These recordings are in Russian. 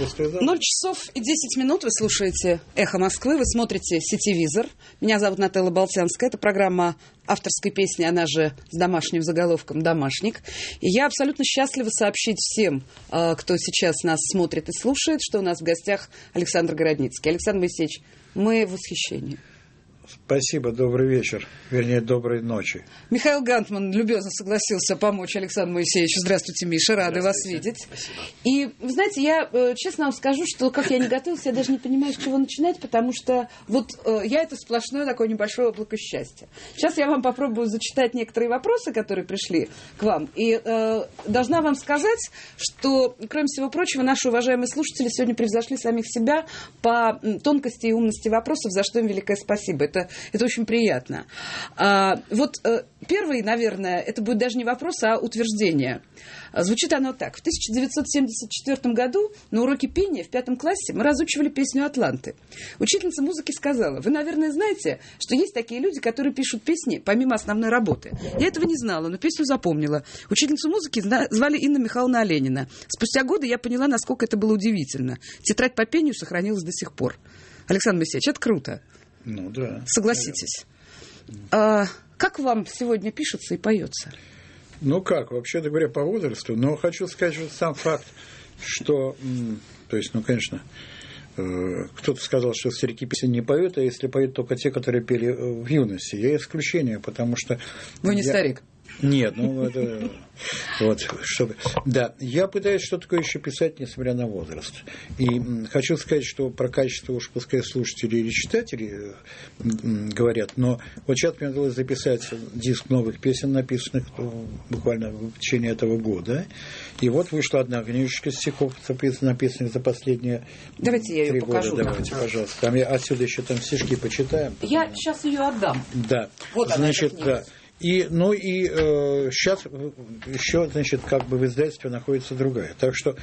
послезавтра. 0 часов и 10 минут. Вы слушаете «Эхо Москвы», вы смотрите «Сетевизор». Меня зовут Нателла Болтянская. Это программа авторской песни, она же с домашним заголовком «Домашник». И я абсолютно счастлива сообщить всем, кто сейчас нас смотрит и слушает, что у нас в гостях Александр Городницкий. Александр Моисеевич, мы в восхищении. Спасибо, добрый вечер, вернее, доброй ночи. Михаил Гантман любезно согласился помочь Александру Моисеевичу. Здравствуйте, Миша, рады вас видеть. Спасибо. И, вы знаете, я честно вам скажу, что как я не готовилась, я даже не понимаю, с чего начинать, потому что вот я это сплошное такое небольшое облако счастья. Сейчас я вам попробую зачитать некоторые вопросы, которые пришли к вам. И должна вам сказать, что, кроме всего прочего, наши уважаемые слушатели сегодня превзошли самих себя по тонкости и умности вопросов, за что им великое спасибо. Это очень приятно. Первый, наверное, это будет даже не вопрос, а утверждение. Звучит оно так. В 1974 году на уроке пения в 5 классе мы разучивали песню «Атланты». Учительница музыки сказала: вы, наверное, знаете, что есть такие люди, которые пишут песни помимо основной работы. Я этого не знала, но песню запомнила. Учительницу музыки звали Инна Михайловна Оленина. Спустя годы я поняла, насколько это было удивительно. Тетрадь по пению сохранилась до сих пор. Александр Моисеевич, это круто. Ну да. Согласитесь. Как вам сегодня пишется и поется? Ну как, вообще-то говоря, по возрасту, но хочу сказать, что сам факт, что, то есть, ну, конечно, кто-то сказал, что старики песни не поют, а если поют только те, которые пели в юности. Я исключение, потому что... Вы не старик? Нет, ну это вот чтобы. Да, я пытаюсь что такое еще писать, несмотря на возраст. И хочу сказать, что про качество уж пускай слушатели или читатели говорят, но вот сейчас мне удалось записать диск новых песен, написанных буквально в течение этого года. И вот вышла одна книжечка стихов, написанных за последние 3 года. Давайте я ее покажу. Давайте, пожалуйста. Там отсюда еще там стишки почитаем. Я сейчас ее отдам. Да. Вот значит, да. И сейчас еще, значит, как бы в издательстве находится другая. Так что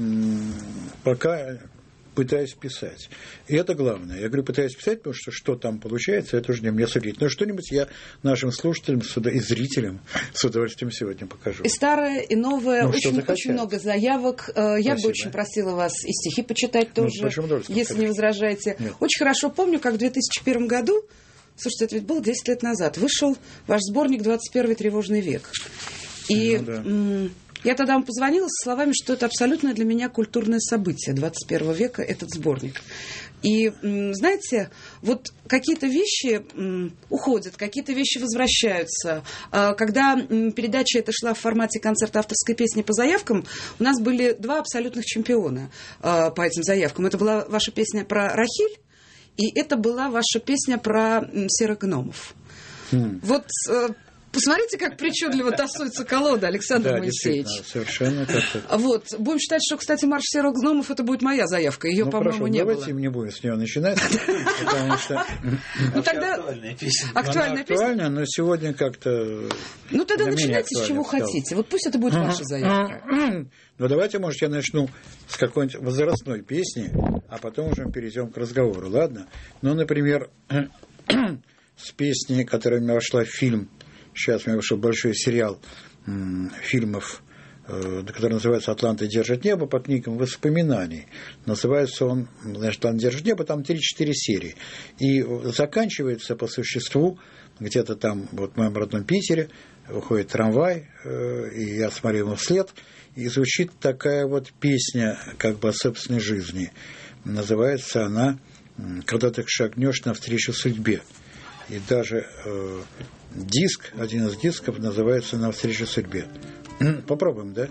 пока пытаюсь писать. И это главное. Я говорю, пытаюсь писать, потому что там получается, это уже не мне судить. Но что-нибудь я нашим слушателям и зрителям с удовольствием сегодня покажу. И старое, и новое. Очень много заявок. Я бы очень просила вас и стихи почитать тоже, если не возражаете. Нет. Очень хорошо помню, как в 2001 году, слушайте, это ведь было 10 лет назад, вышел ваш сборник «21 тревожный век». И я тогда вам позвонила со словами, что это абсолютно для меня культурное событие 21 века, этот сборник. И, знаете, вот какие-то вещи уходят, какие-то вещи возвращаются. Когда передача эта шла в формате концерта авторской песни по заявкам, у нас были 2 абсолютных чемпиона по этим заявкам. Это была ваша песня про Рахиль, и это была ваша песня про серых гномов. Вот посмотрите, как причудливо тасуется колода, Александр Моисеевич. Да, совершенно как-то. Вот. Будем считать, что, кстати, марш серых гномов — это будет моя заявка. Ее, по-моему, не было. Давайте не будем с нее начинать, потому что... Ну, тогда... Актуальная песня. Актуальная, но сегодня как-то... Ну, тогда начинайте с чего хотите. Вот пусть это будет ваша заявка. Ну, давайте, может, я начну с какой-нибудь возрастной песни, а потом уже перейдем к разговору, ладно? Ну, например, с песни, которая у меня вошла в фильм. Сейчас у меня вышел большой сериал фильмов, который называется «Атланты держат небо», по книгам воспоминаний. Называется он, значит, «Атланты держат небо», там 3-4 серии. И заканчивается по существу где-то там, вот в моем родном Питере, выходит трамвай, и я смотрю ему вслед, и звучит такая вот песня как бы о собственной жизни. Называется она «Когда ты шагнешь навстречу судьбе». И даже диск, один из дисков называется «Навстречу судьбе». Попробуем, да?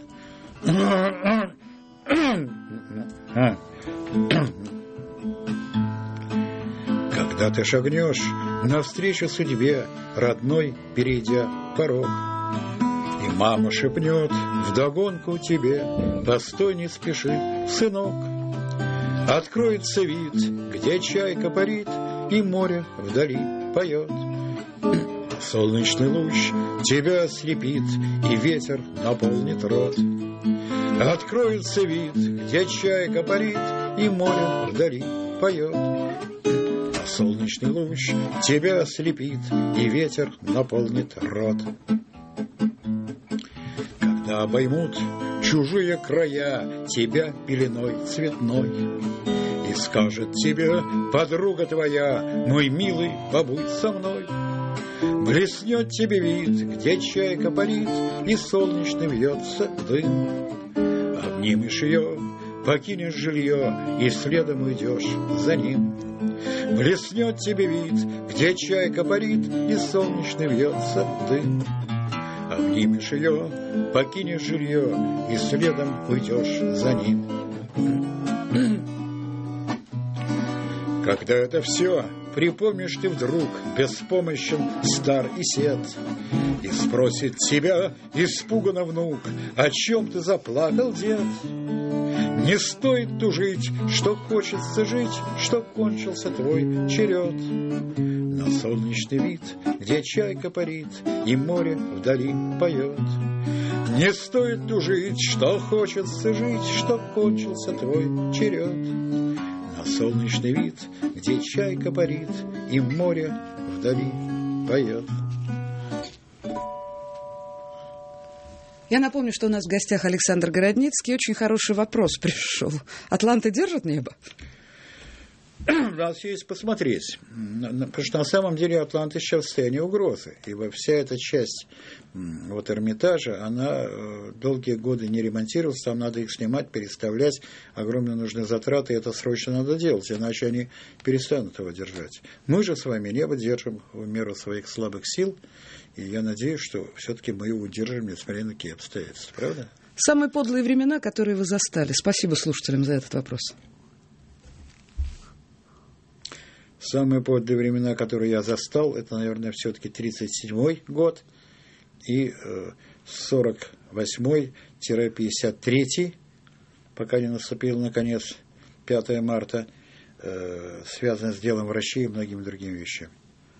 Когда ты шагнешь навстречу судьбе, родной, перейдя порог, и мама шепнет вдогонку тебе: постой, не спеши, сынок. Откроется вид, где чайка парит, и море вдали поет. Солнечный луч тебя ослепит, и ветер наполнит рот. Откроется вид, где чайка парит, и море вдали поет. Солнечный луч тебя ослепит, и ветер наполнит рот. Когда обоймут чужие края тебя пеленой цветной. И скажет тебе подруга твоя: мой милый, побудь со мной. Блеснет тебе вид, где чайка парит, и солнечный вьется дым. Обнимешь ее, покинешь жилье, и следом уйдешь за ним. Блеснет тебе вид, где чайка парит, и солнечный вьется дым. Обнимешь ее, покинешь жилье, и следом уйдешь за ним. Когда это все припомнишь ты вдруг, беспомощен, стар и сед, и спросит тебя испуганно внук: о чем ты заплакал, дед? Не стоит тужить, что хочется жить, что кончился твой черед. На солнечный вид, где чайка парит, и море вдали поет. Не стоит тужить, что хочется жить, что кончился твой черед. На солнечный вид, где чайка парит, и море вдали поет. Я напомню, что у нас в гостях Александр Городницкий. Очень хороший вопрос пришел. Атланты держат небо? У нас есть посмотреть. Потому что на самом деле Атланты сейчас в состоянии угрозы. Ибо вся эта часть вот Эрмитажа, она долгие годы не ремонтировалась. Там надо их снимать, переставлять. Огромные нужны затраты. И это срочно надо делать. Иначе они перестанут его держать. Мы же с вами небо держим в меру своих слабых сил. И я надеюсь, что все-таки мы его удержим, несмотря на какие обстоятельства. Правда? Самые подлые времена, которые вы застали. Спасибо слушателям за этот вопрос. Самые подлые времена, которые я застал, это, наверное, все-таки 1937 год и 1948-1953, пока не наступил, наконец, 5 марта, связано с делом врачей и многими другими вещами.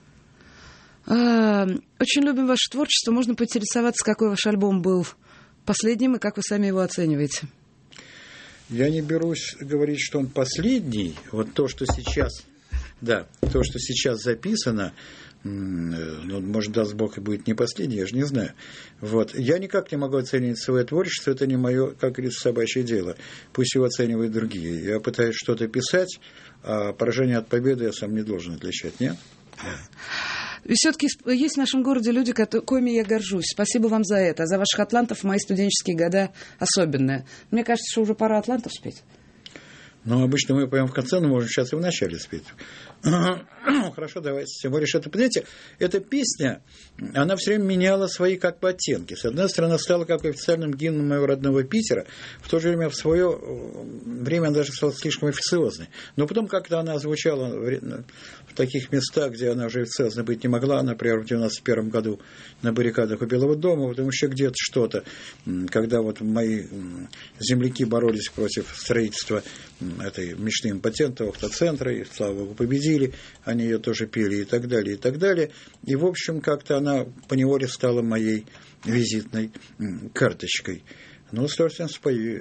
Очень любим ваше творчество. Можно поинтересоваться, какой ваш альбом был последним и как вы сами его оцениваете? Я не берусь говорить, что он последний. Вот то, что сейчас... Да, то, что сейчас записано, ну, может, даст Бог, и будет не последний, я же не знаю. Вот. Я никак не могу оценивать свое творчество, это не мое, как говорится, собачье дело. Пусть его оценивают другие. Я пытаюсь что-то писать, а поражение от победы я сам не должен отличать, нет? Все-таки есть в нашем городе люди, коими я горжусь. Спасибо вам за это. А за ваших атлантов в мои студенческие года особенное. Мне кажется, что уже пора атлантов спеть. Ну, обычно мы поем в конце, но можем сейчас и в начале спеть. Хорошо, давайте. Тем более, что, понимаете, эта песня, она все время меняла свои как бы оттенки. С одной стороны, стала как официальным гимном моего родного Питера, в то же время в свое время она даже стала слишком официозной. Но потом как-то она звучала в таких местах, где она уже официозной быть не могла. Например, в 1991 году на баррикадах у Белого дома, потом еще где-то что-то, когда вот мои земляки боролись против строительства этой мечты импотента, автоцентра, и, слава богу, победили, они ее тоже пели и так далее, и так далее. И, в общем, как-то она поневоле стала моей визитной карточкой. Ну, с удовольствием спою.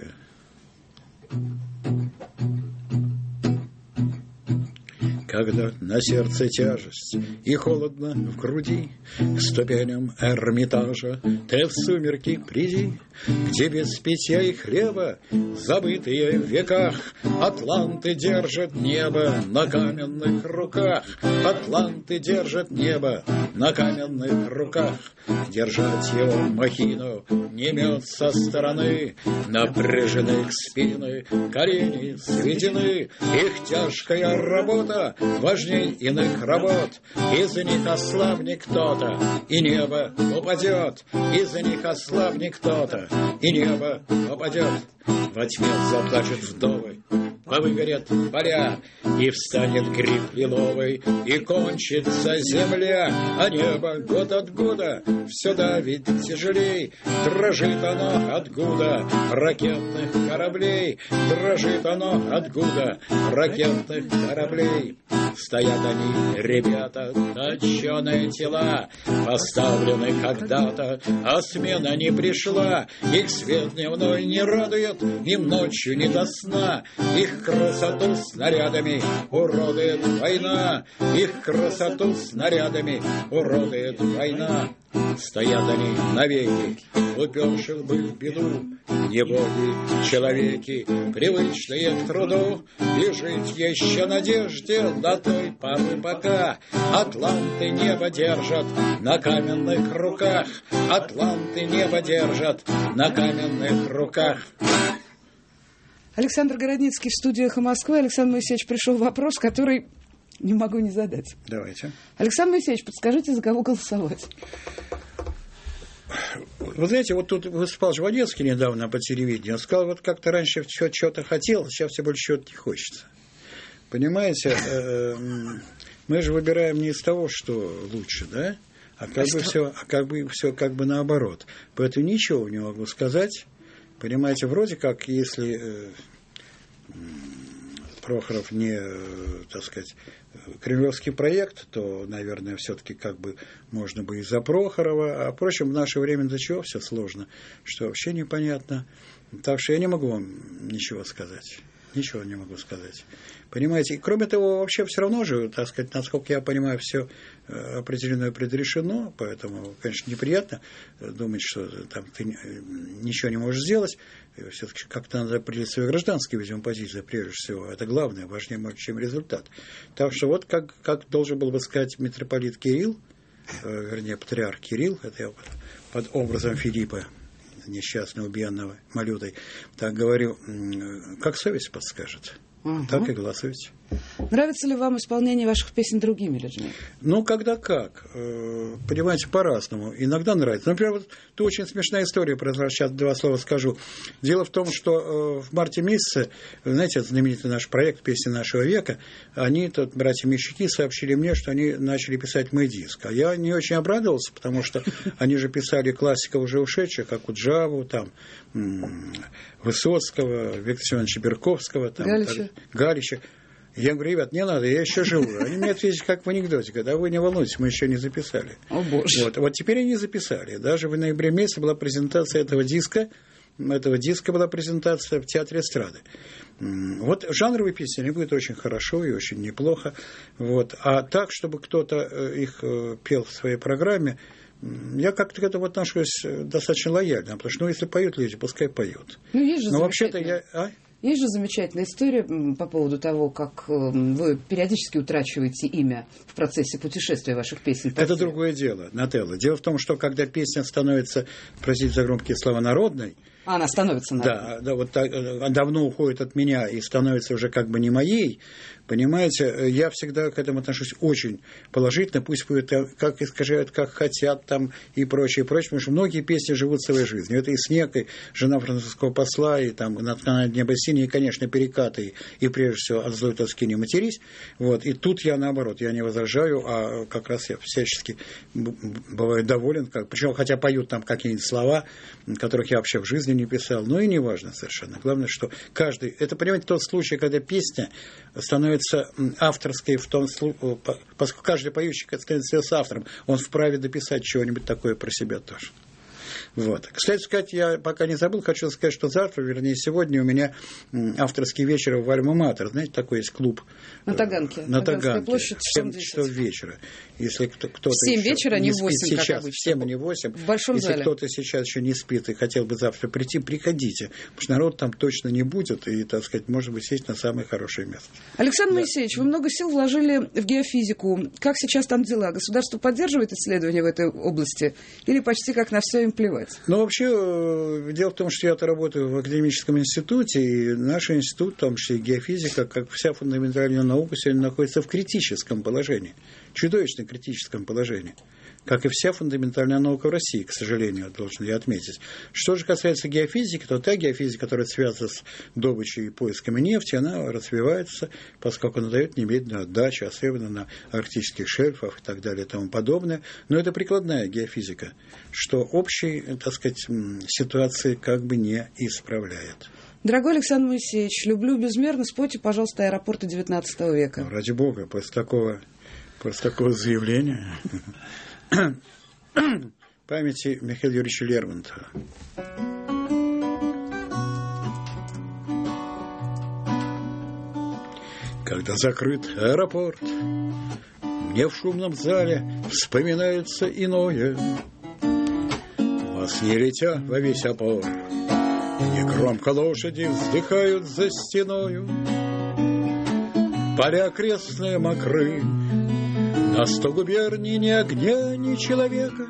Когда на сердце тяжесть и холодно в груди, к ступеням Эрмитажа ты в сумерки приди, где без питья и хлеба, забытые в веках, атланты держат небо на каменных руках. Атланты держат небо на каменных руках. Держать его махину не мет со стороны, напряжены их спины, колени сведены. Их тяжкая работа важней иных работ. Из-за них ослабнет кто-то, и небо упадет. Из-за них ослабнет кто-то, и небо упадет. Во тьме заплачут вдовы, повыгорят поля, и встанет гриб лиловый, и кончится земля. А небо год от года все давит тяжелей. Дрожит оно от гуда ракетных кораблей. Дрожит оно от гуда ракетных кораблей. Стоят они, ребята, точеные тела, поставлены когда-то, а смена не пришла. Их свет дневной не радует, им ночью не до сна. Их красоту снарядами уродует война. Их красоту снарядами уродует война. Стоят они навеки, уперших бы в беду, неволи человеки, привычные к труду, и жить еще надежде до той поры, пока атланты небо держат на каменных руках, атланты небо держат на каменных руках. Александр Городницкий в студии «Эхо Москвы». Александр Моисеевич, пришел вопрос, который не могу не задать. Давайте. Александр Моисеевич, подскажите, за кого голосовать? Вы знаете, вот тут выступал Жванецкий недавно по телевидению. Он сказал, вот как-то раньше все что-то хотел, сейчас все больше чего-то не хочется. Понимаете, мы же выбираем не из того, что лучше, да? А как бы все наоборот. Поэтому ничего не могу сказать. Понимаете, вроде как, если Прохоров не, так сказать, кремлевский проект, то, наверное, все-таки как бы можно бы и за Прохорова. А, впрочем, в наше время до чего все сложно, что вообще непонятно. Так что я не могу вам ничего сказать. Ничего не могу сказать. Понимаете, и кроме того, вообще все равно же, так сказать, насколько я понимаю, все определенно предрешено, поэтому, конечно, неприятно думать, что там ты ничего не можешь сделать. Все-таки как-то надо определить свою гражданскую, видимо, позицию, прежде всего. Это главное, важнее, может, чем результат. Так что вот как должен был бы сказать митрополит Кирилл, вернее, патриарх Кирилл, это я под образом Филиппа, несчастно убиенного Малютой, так говорю, как совесть подскажет. Так и голосуйте. Нравится ли вам исполнение ваших песен другими людьми? Ну, когда как. Понимаете, по-разному. Иногда нравится. Например, вот тут очень смешная история произошла. Сейчас два слова скажу. Дело в том, что в марте месяце, знаете, знаменитый наш проект «Песни нашего века», они, тут братья Мещаки, сообщили мне, что они начали писать мой диск. А я не очень обрадовался, потому что они же писали классиков уже ушедших, как Куджаву, там, Высоцкого, Виктора Семеновича Берковского, там, Галича. Я говорю, ребят, не надо, я еще живу. Они мне ответили, как в анекдоте, когда вы не волнуйтесь, мы еще не записали. О, Боже. Вот теперь они записали. Даже в ноябре месяце была презентация этого диска была презентация в Театре эстрады. Вот жанровые песни, они будут очень хорошо и очень неплохо. Вот. А так, чтобы кто-то их пел в своей программе, я как-то к этому отношусь достаточно лояльно, потому что, если поют люди, пускай поют. Ну, есть же вообще-то Есть же замечательная история по поводу того, как вы периодически утрачиваете имя в процессе путешествия ваших песен. Это другое дело, Нателла. Дело в том, что когда песня становится, простите за громкие слова, народной, она становится народной. Да, вот так, давно уходит от меня и становится уже как бы не моей. Понимаете, я всегда к этому отношусь очень положительно. Пусть будет, как искажают, как хотят там и прочее, потому что многие песни живут своей жизнью. Это и «Снег», и «Жена французского посла», и там «Над каналом небо синее», и, конечно, «Перекаты», и прежде всего «От злой тоски не матерись». Вот. И тут я, наоборот, я не возражаю, а как раз я всячески бываю доволен. Причем, хотя поют там какие-нибудь слова, которых я вообще в жизни не писал, но и не важно совершенно. Главное, что каждый... Это, понимаете, тот случай, когда песня становится авторской в том случае, поскольку каждый поющий становится автором, он вправе дописать чего-нибудь такое про себя тоже. Вот. Кстати сказать, я пока не забыл, хочу сказать, что завтра, вернее, сегодня у меня авторский вечер в Альма-Матер. Знаете, такой есть клуб. На Таганке. На Таганке. Площадь, в 7 часов вечера. Если кто-то в 7 вечера, не в 8, сейчас, как обычно. В 7, а не в 8. В большом Если зале. кто-то сейчас еще не спит и хотел бы завтра прийти, приходите. Потому что народ там точно не будет. И, так сказать, может быть, сесть на самое хорошее место. Александр Моисеевич, вы много сил вложили в геофизику. Как сейчас там дела? Государство поддерживает исследования в этой области? Или почти как на все им плевать? Ну, вообще, дело в том, что я-то работаю в академическом институте, и наш институт, в том числе и геофизика, как вся фундаментальная наука, сегодня находится в критическом положении, чудовищно критическом положении, как и вся фундаментальная наука в России, к сожалению, должен я отметить. Что же касается геофизики, то та геофизика, которая связана с добычей и поисками нефти, она развивается, поскольку она дает немедленную отдачу, особенно на арктических шельфах и так далее и тому подобное. Но это прикладная геофизика, что общей, так сказать, ситуации как бы не исправляет. Дорогой Александр Моисеевич, люблю безмерно. Спойте, пожалуйста, аэропорты 19 века. Ну, ради бога, после такого заявления... памяти Михаила Юрьевича Лермонтова. Когда закрыт аэропорт, мне в шумном зале вспоминается иное. Вас не летя во весь опор, Негромко лошади вздыхают за стеною, поля окрестные мокры, на 100 губерний ни огня, ни человека.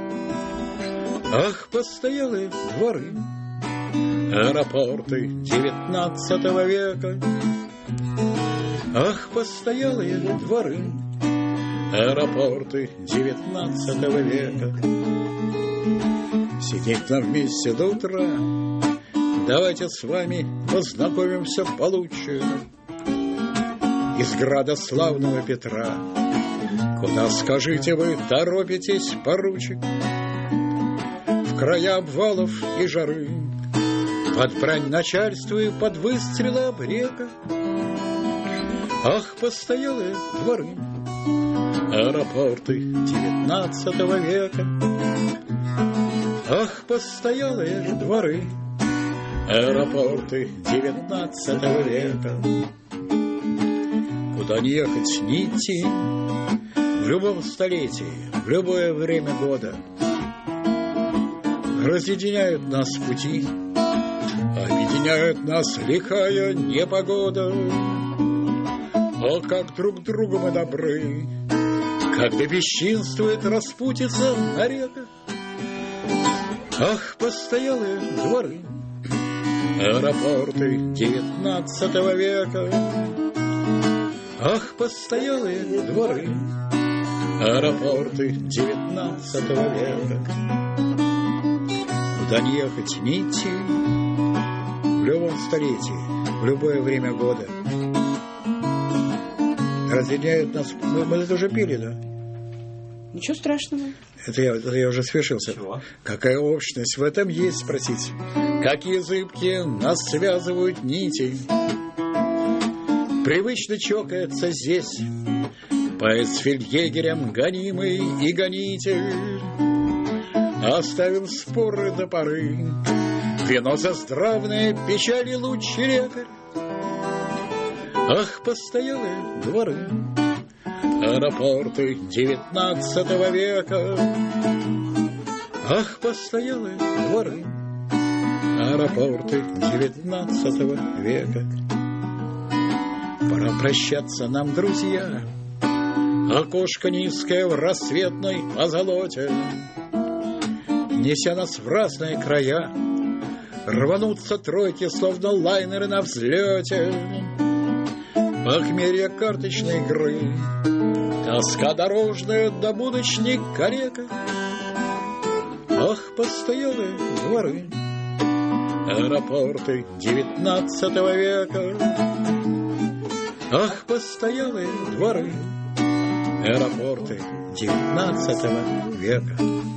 Ах, постоялые дворы, аэропорты 19 века. Ах, постоялые дворы, аэропорты 19 века. Сидеть нам вместе до утра, давайте с вами познакомимся получше. Из града славного Петра, куда, скажите вы, торопитесь, поручик? В края обвалов и жары, под брань начальства и под выстрелы обрека. Ах, постоялые дворы, аэропорты 19 века. Ах, постоялые дворы, аэропорты 19 века. Куда не ехать, ни идти, в любом столетии, в любое время года. Разъединяют нас пути, объединяет нас лихая непогода. О, как друг другу мы добры, когда бесчинствует распутица на реках. Ах, постоялые дворы, аэропорты 19 века. Ах, постоялые дворы, аэропорты 19 века. Куда не ехать, ни идти, в любом столетии, в любое время года. Разъединяют нас... Мы это уже пели, да? Ничего страшного. Это я уже свершился. Чего? Какая общность в этом есть, спросить? Какие зыбкие нас связывают нити? Привычно чокается здесь поэт с фельдъегерем гонимый и гонитель. Оставим споры до поры, вино за здравные печали лучший лекарь. Ах, постоялые дворы, аэропорты 19 века. Ах, постоялые дворы, аэропорты 19 века. Пора прощаться нам, друзья, окошко низкое в рассветной позолоте. Неся нас в разные края, рванутся тройки, словно лайнеры на взлете. Похмелье карточной игры, тоска дорожная да будочник калека. Ах, постоялые дворы, аэропорты 19 века. Ах, постоялые дворы, аэропорты 19 века.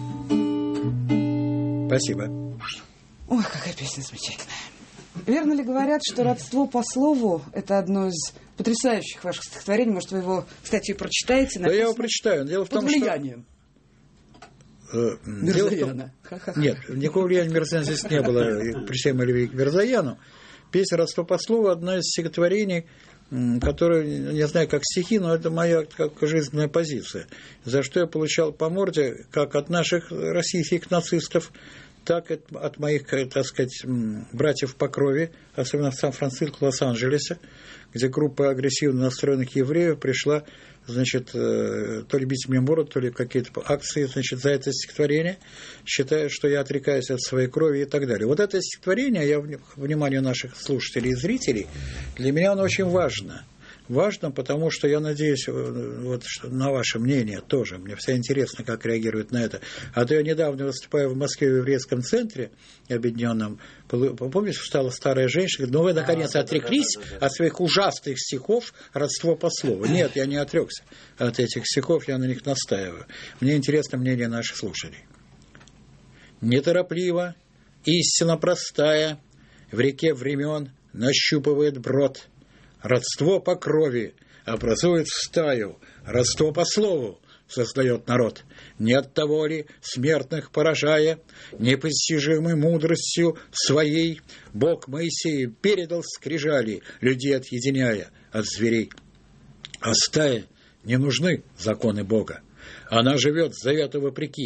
Спасибо. Ой, какая песня замечательная. Верно ли говорят, что родство по слову – это одно из потрясающих ваших стихотворений? Может, вы его, кстати, прочитаете? Да, я его прочитаю. Дело в том, под влиянием. Мирзояна. Нет, никакого влияния Мирзояна здесь не было, при всей моей любви к Мирзояну. Песня «Родство по слову» – одна из стихотворений, которая, не знаю, как стихи, но это моя как жизненная позиция, за что я получал по морде как от наших российских нацистов, так и от моих, так сказать, братьев по крови, особенно в Сан-Франциско, Лос-Анджелесе, где группа агрессивно настроенных евреев пришла, значит, то ли бить мне морду, то ли какие-то акции, значит, за это стихотворение, считая, что я отрекаюсь от своей крови и так далее. Вот это стихотворение, я вниманию наших слушателей и зрителей, для меня оно очень важно. Важно, потому что я надеюсь вот, что на ваше мнение тоже. Мне всегда интересно, как реагируют на это. А то я недавно выступаю в Москве в еврейском центре объединенном. Помнишь, встала старая женщина, говорит, ну вы наконец отреклись от своих ужасных стихов «Родство по слову». Нет, я не отрекся от этих стихов, я на них настаиваю. Мне интересно мнение наших слушателей. Неторопливо, истина простая, в реке времен нащупывает брод. Родство по крови образует стаю, родство по слову создает народ. Не от того ли, смертных поражая, непостижимой мудростью своей, Бог Моисею передал скрижали, людей отъединяя от зверей. А стае не нужны законы Бога. Она живет завету вопреки,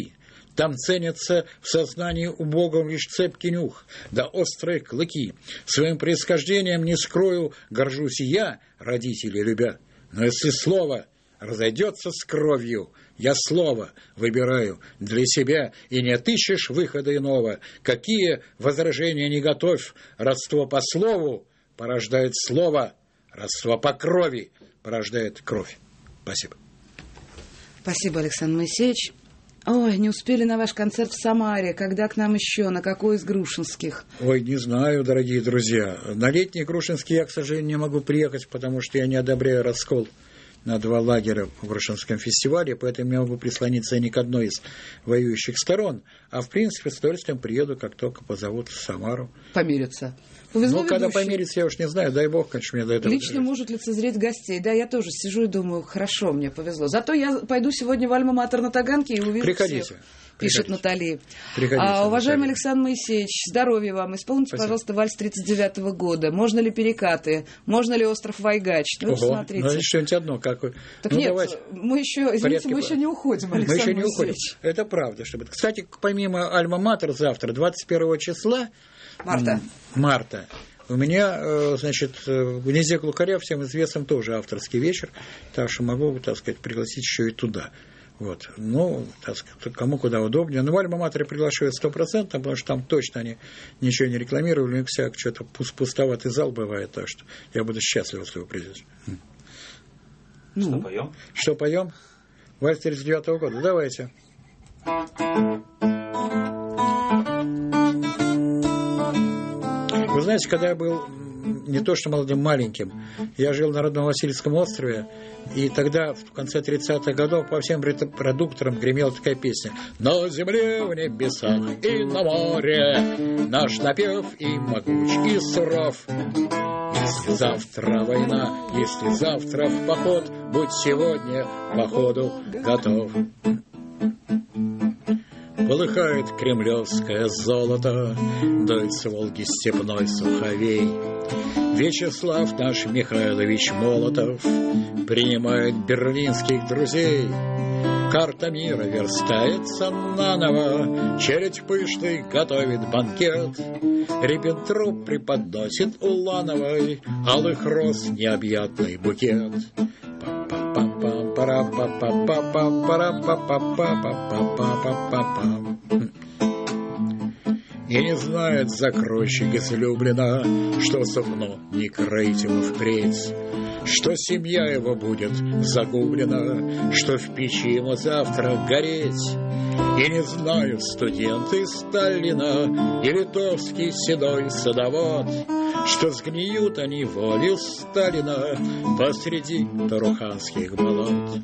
Там ценятся в сознании убогом лишь цепкий нюх, да острые клыки. Своим происхождением не скрою, горжусь и я, родители любя. Но если слово разойдется с кровью, я слово выбираю для себя, и не отыщешь выхода иного. Какие возражения не готовь, родство по слову порождает слово, родство по крови порождает кровь. Спасибо. Спасибо, Александр Моисеевич. Ой, не успели на ваш концерт в Самаре. Когда к нам еще? На какой из грушинских? Ой, не знаю, дорогие друзья. На летний грушинский я, к сожалению, не могу приехать, потому что я не одобряю раскол на 2 лагеря в Грушинском фестивале, поэтому я могу прислониться ни к одной из воюющих сторон. А в принципе, с удовольствием приеду, как только позовут в Самару. Помириться. Повезло когда помириться, я уж не знаю, дай бог, конечно, мне до этого. Лично может лицезреть гостей. Да, я тоже сижу и думаю, хорошо, мне повезло. Зато я пойду сегодня в Альма-Матер на Таганке и увижу всех. Пишет Натали. Уважаемый Александр Моисеевич, здоровья вам. Исполните, пожалуйста, вальс 39-го года. Можно ли перекаты? Можно ли остров Вайгач? Ну, смотрите. Ну, что-нибудь одно. Так нет, давайте. Мы еще, извините, мы еще не уходим, Александр Моисеевич. Это правда. Кстати, помимо Альма-Матер завтра, 21 числа марта, у меня, значит, в гнезде глухаря всем известным тоже авторский вечер, так что могу, так сказать, пригласить еще и туда. Вот. Ну, так сказать, кому куда удобнее. Но в Альма-Матере приглашаю 100%, потому что там точно они ничего не рекламировали, у них всяк что-то пустоватый зал бывает, так что я буду счастлив, если вы придете. Что поем? Что поем? Вальс 39-го года. Давайте. Вы знаете, когда я был не то что молодым, маленьким, я жил на родном Васильевском острове, и тогда, в конце 30-х годов, по всем продукторам гремела такая песня: «На земле, в небесах и на море наш напев и могуч, и суров. Если завтра война, если завтра в поход, будь сегодня к походу готов». Полыхает кремлевское золото, дует с Волги степной суховей. Вячеслав наш Михайлович Молотов принимает берлинских друзей. Карта мира верстается наново, чередь пышный готовит банкет. Риббентроп преподносит Улановой алых роз необъятный букет. И не знает закройщик излюблена, что сукно не крыть ему впредь, что семья его будет загублена, что в печи ему завтра гореть. И не знают студенты Сталина и литовский седой садовод, что сгниют они волю Сталина посреди таруханских болот.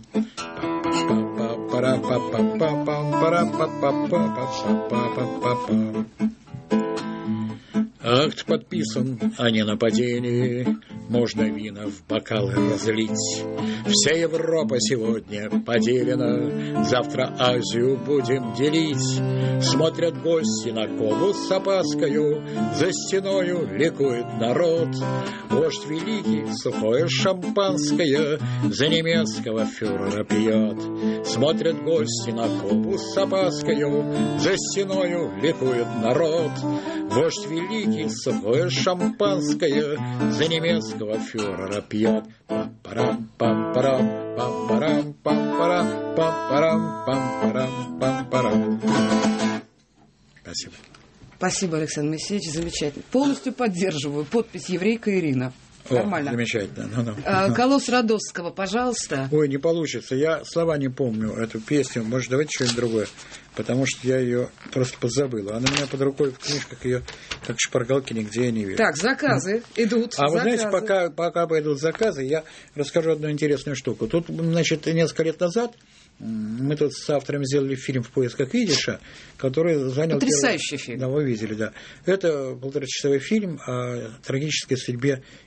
Акт подписан о ненападении, можно вина в бокалы разлить. Вся Европа сегодня поделена, завтра Азию будем делить. Смотрят гости на Кобу с опаскою, за стеною ликует народ. Вождь великий сухое шампанское за немецкого фюрера пьет. Смотрят гости на Кобу с опаскою, за стеною ликует народ. Вождь великий сухое шампанское за немецкого фюрера пьет. Пам-парам-пам-парам, пам-парам-пам-парам, пам-парам-пам-парам-пам-парам. Спасибо. Спасибо, Александр Моисеевич, замечательно. Полностью поддерживаю. Подпись еврейка Ирина. Нормально. Замечательно. Колосс Радовского, пожалуйста. Ой, не получится. Я слова не помню, эту песню. Может, давайте что-нибудь другое. Потому что я ее просто позабыл. Она у меня под рукой в книжках, ее как шпаргалки нигде я не вижу. Так, заказы идут. А вы знаете, пока пойдут заказы, я расскажу одну интересную штуку. Тут, значит, несколько лет назад мы тут с автором сделали фильм «В поисках Идиша», который занял... Потрясающий фильм. Да, вы видели, да. Это 1,5-часовой фильм о трагической судьбе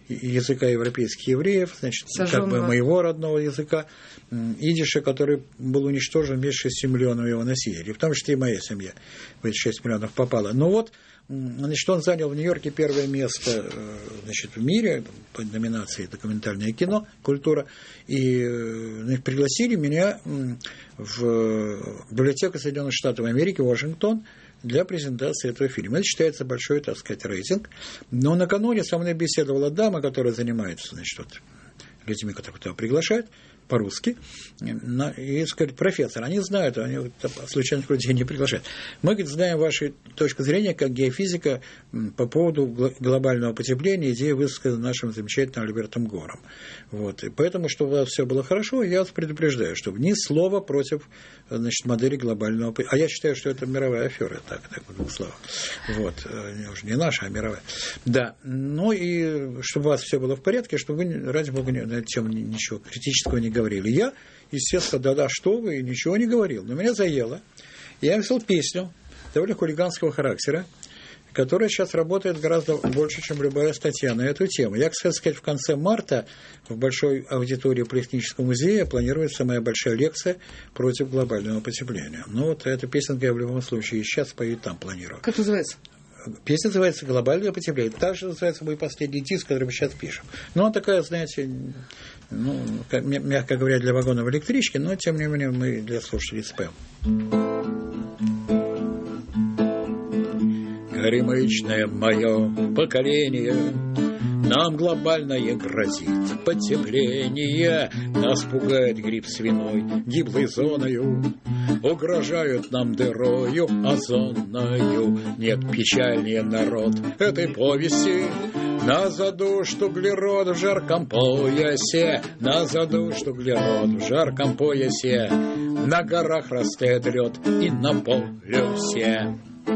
языка европейских евреев, значит, как бы моего родного языка, идиша, который был уничтожен вместе с 6 миллионов его носителей, в том числе и моя семья в эти 6 миллионов попала. Но вот, значит, он занял в Нью-Йорке первое место, значит, в мире по номинации «Документальное кино», «Культура», и значит, пригласили меня в библиотеку Соединенных Штатов Америки, Вашингтон, для презентации этого фильма. Это считается большой, так сказать, рейтинг. Но накануне со мной беседовала дама, которая занимается, значит, вот, людьми, которых туда приглашают, по-русски, и сказать: профессор, они знают, они случайных людей не приглашают. Мы, говорит, знаем вашу точку зрения как геофизика по поводу глобального потепления, идея высказана нашим замечательным Альбертом Гором. Вот. И поэтому, чтобы у вас все было хорошо, я вас предупреждаю, чтобы ни слова против, значит, модели глобального потепления. А я считаю, что это мировая афера, так в двух словах. Вот. Уже не наша, а мировая. Да. Ну и чтобы у вас все было в порядке, чтобы вы, ради бога, на эту тему ничего критического не говорили. Я, естественно, да-да, что вы, ничего не говорил. Но меня заело. Я написал песню довольно хулиганского характера, которая сейчас работает гораздо больше, чем любая статья на эту тему. Я, кстати сказать, в конце марта в большой аудитории Политехнического музея планируется моя большая лекция против глобального потепления. Ну вот эту песенку я в любом случае и сейчас пою, там планирую. Как называется? Песня называется «Глобальное потепление». Также называется мой последний диск, который мы сейчас пишем. Ну, он такая, знаете, ну, мягко говоря, для вагонов электрички, но, тем не менее, мы для слушателей споем. Горемычное мое поколение, нам глобальное грозит потепление, нас пугает гриб свиной, гиблой зоною, угрожают нам дырою озонною. Нет печальнее народ этой повести, нас задушит углерод в жарком поясе, нас задушит углерод в жарком поясе, на горах растет лед и на полюсе.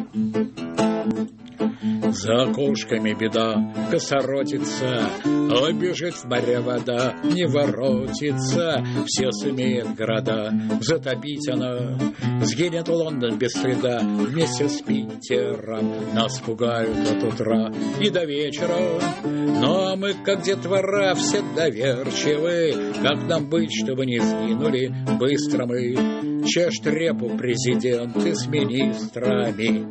За окошками беда, косоротица, ой, бежит в море вода, не воротится, все сумеет города затопить она. Сгинет Лондон без следа вместе с Питером, нас пугают от утра и до вечера. Но мы, как детвора, все доверчивы, как нам быть, чтобы не сгинули быстро мы. Чешет репу президенты с министрами.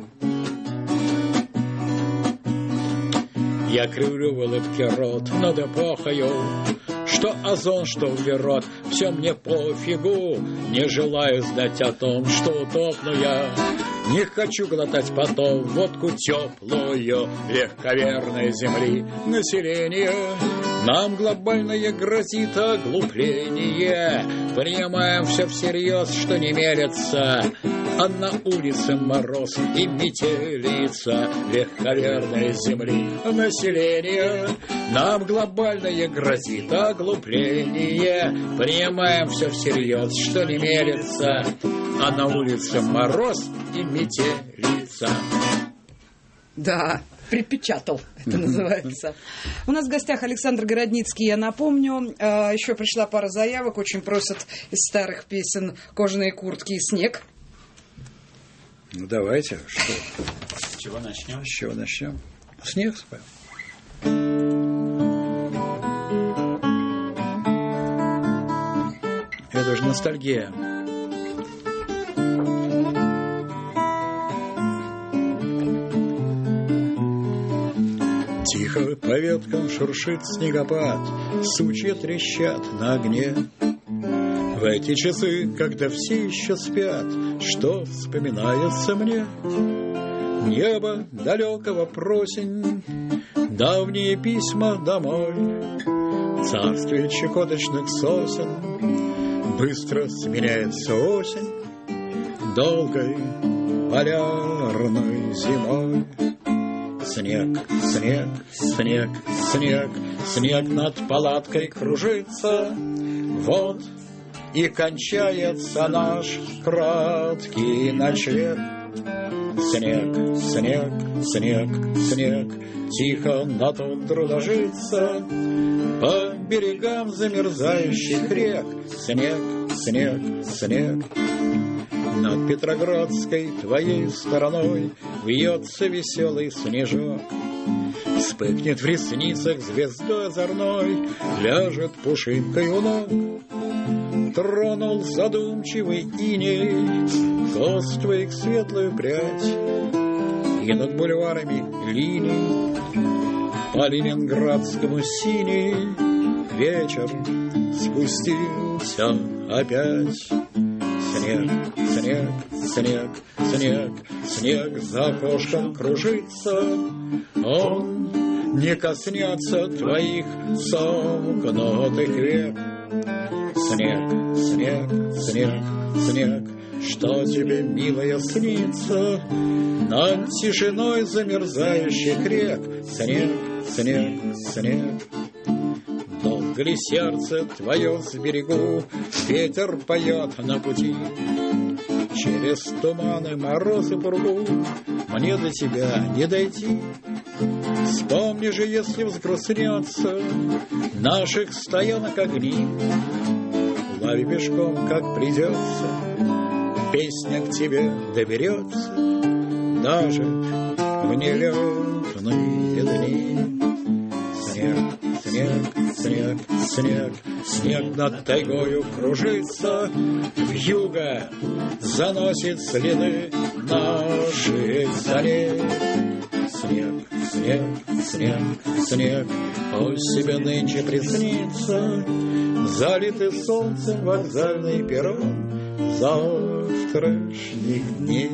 Я кривлю в улыбке рот над эпохою, что озон, что углерод, все мне пофигу. Не желаю знать о том, что утопну я. Не хочу глотать потом водку теплую, легковерной земли население. Нам глобальное грозит оглупление, принимаем все всерьез, что не мерится. А на улице мороз и метелица легковерной земли населения. Нам глобальное грозит оглупление, принимаем все всерьез, что не мерится. А на улице мороз и метелица. Да, припечатал, это называется. У нас в гостях Александр Городницкий, я напомню. Еще пришла пара заявок, очень просят из старых песен «Кожаные куртки» и «Снег». Ну, давайте. Что? С чего начнем? С чего начнем? Снег споем. Это же ностальгия. Тихо по веткам шуршит снегопад, сучья трещат на огне. В эти часы, когда все еще спят, что вспоминается мне? Небо далекого просень, давние письма домой, царствие чекоточных сосен, быстро сменяется осень долгой полярной зимой. Снег, снег, снег, снег, снег над палаткой кружится, вот и кончается наш краткий ночлег. Снег, снег, снег, снег, тихо на тундру ложится, по берегам замерзающих рек. Снег, снег, снег. Над Петроградской твоей стороной вьется веселый снежок. Вспыхнет в ресницах звездой озорной, ляжет пушинкой у ног. Тронул задумчивый иней кост твоих светлую прядь, и над бульварами линий по ленинградскому синий вечер спустился опять. Снег, снег, снег, снег, снег за окошком кружится, он не коснется твоих сомкнутых век. Снег, снег, снег, снег, что тебе, милая, снится над тишиной замерзающих рек. Снег, снег, снег. Долго ли сердце твое с берегу ветер поет на пути? Через туманы, мороз и пургу мне до тебя не дойти. Вспомни же, если взгрустнется наших стоянок огни, плави пешком, как придется, песня к тебе доберется даже в нелетные дни. Снег, снег, снег, снег, снег над тайгою кружится, вьюга заносит следы наших зарей. Снег, снег, снег, снег, пусть себе нынче приснится залитый солнцем вокзальный перрон завтрашних дней.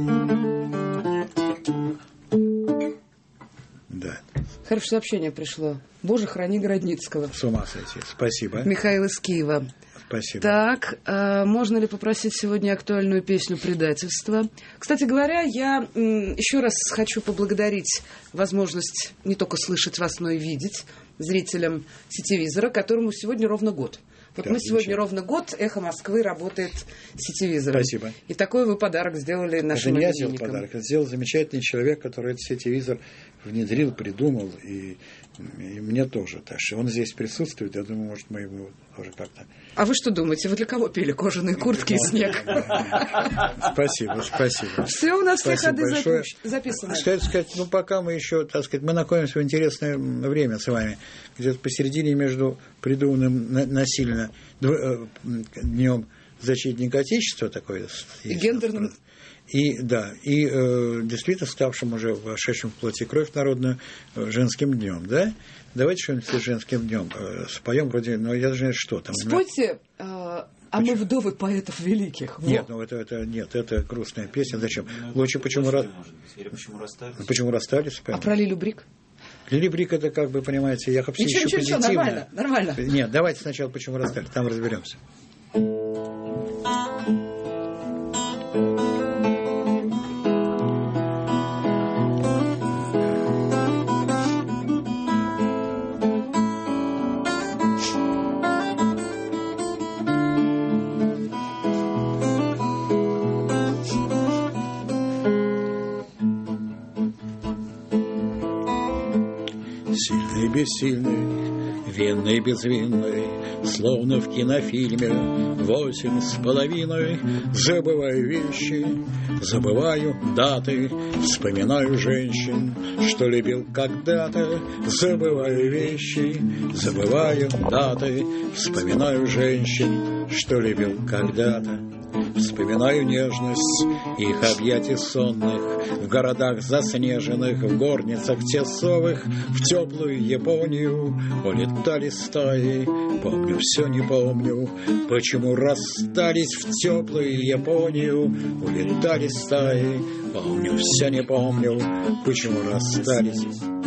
Да. Хорошее сообщение пришло. Боже, храни Городницкого. С ума сойти. Спасибо. Михаил из Киева. Спасибо. Так, можно ли попросить сегодня актуальную песню «Предательство»? Кстати говоря, я еще раз хочу поблагодарить возможность не только слышать вас, но и видеть зрителям сетевизора, которому сегодня ровно год. Вот да, мы сегодня ровно год «Эхо Москвы» работает сетевизором. Спасибо. И такой вы подарок сделали нашим именинникам. Это не я сделал подарок, это сделал замечательный человек, который этот сетевизор внедрил, придумал, и мне тоже. Так что он здесь присутствует, я думаю, может, мы ему тоже как-то... А вы что думаете, вы для кого пели «Кожаные куртки» и «Снег»? Спасибо, спасибо. Все у нас все ходы записаны. Стоит сказать, пока мы еще, так сказать, мы находимся в интересное время с вами, где-то посередине между придуманным насильно днем защитника Отечества такой. И гендерным. И, да, и действительно ставшим уже вошедшим в плоть и кровь народную женским днем, да? Давайте что-нибудь с женским днем споем вроде, но я даже не знаю, что там. Спойте, а мы вдовы поэтов великих. Нет, нет, это грустная песня. Зачем? Лучше почему расстались? Почему расстались? А про Лилю Брик? Лили Брик, это, как бы, понимаете, я вообще еще позитивно. Нормально. Нет, давайте сначала почему расстались, там разберемся. Сильный, бессильный, винный, безвинный, словно в кинофильме 8,5. Забываю вещи, забываю даты, вспоминаю женщин, что любил когда-то. Забываю вещи, забываю даты, вспоминаю женщин, что любил когда-то. Вспоминаю нежность их объятий сонных в городах заснеженных, в горницах тесовых, в теплую Японию улетали стаи. Помню, все не помню, почему расстались, в теплую Японию улетали стаи. Помню, все не помню, почему расстались.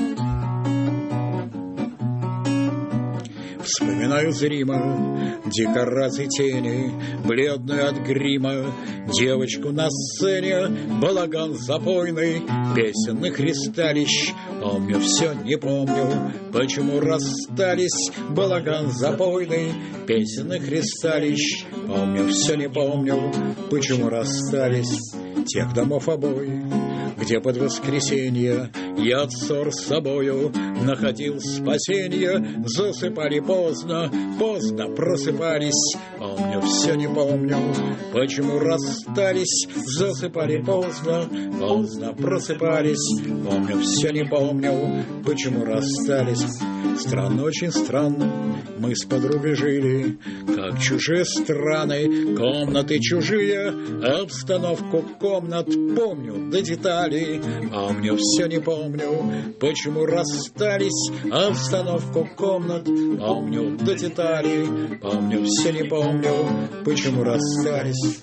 Вспоминаю зримо декорации тени, бледную от грима девочку на сцене, балаган запойный песенных ристалищ. Помню, все не помню, почему расстались, балаган запойный песенных ристалищ. Помню, все не помню, почему расстались, тех домов обои, где под воскресенье я от ссор с собою находил спасенье. Засыпали поздно, поздно просыпались, помню, все не помню, почему расстались. Засыпали поздно, поздно просыпались, помню, все не помню, почему расстались. Странно, очень странно, мы с подругой жили, как чужие страны, комнаты чужие, обстановку комнат помню до деталей. Помню, все не помню, почему расстались, обстановку комнат помню до деталей. Помню, все не помню, почему расстались.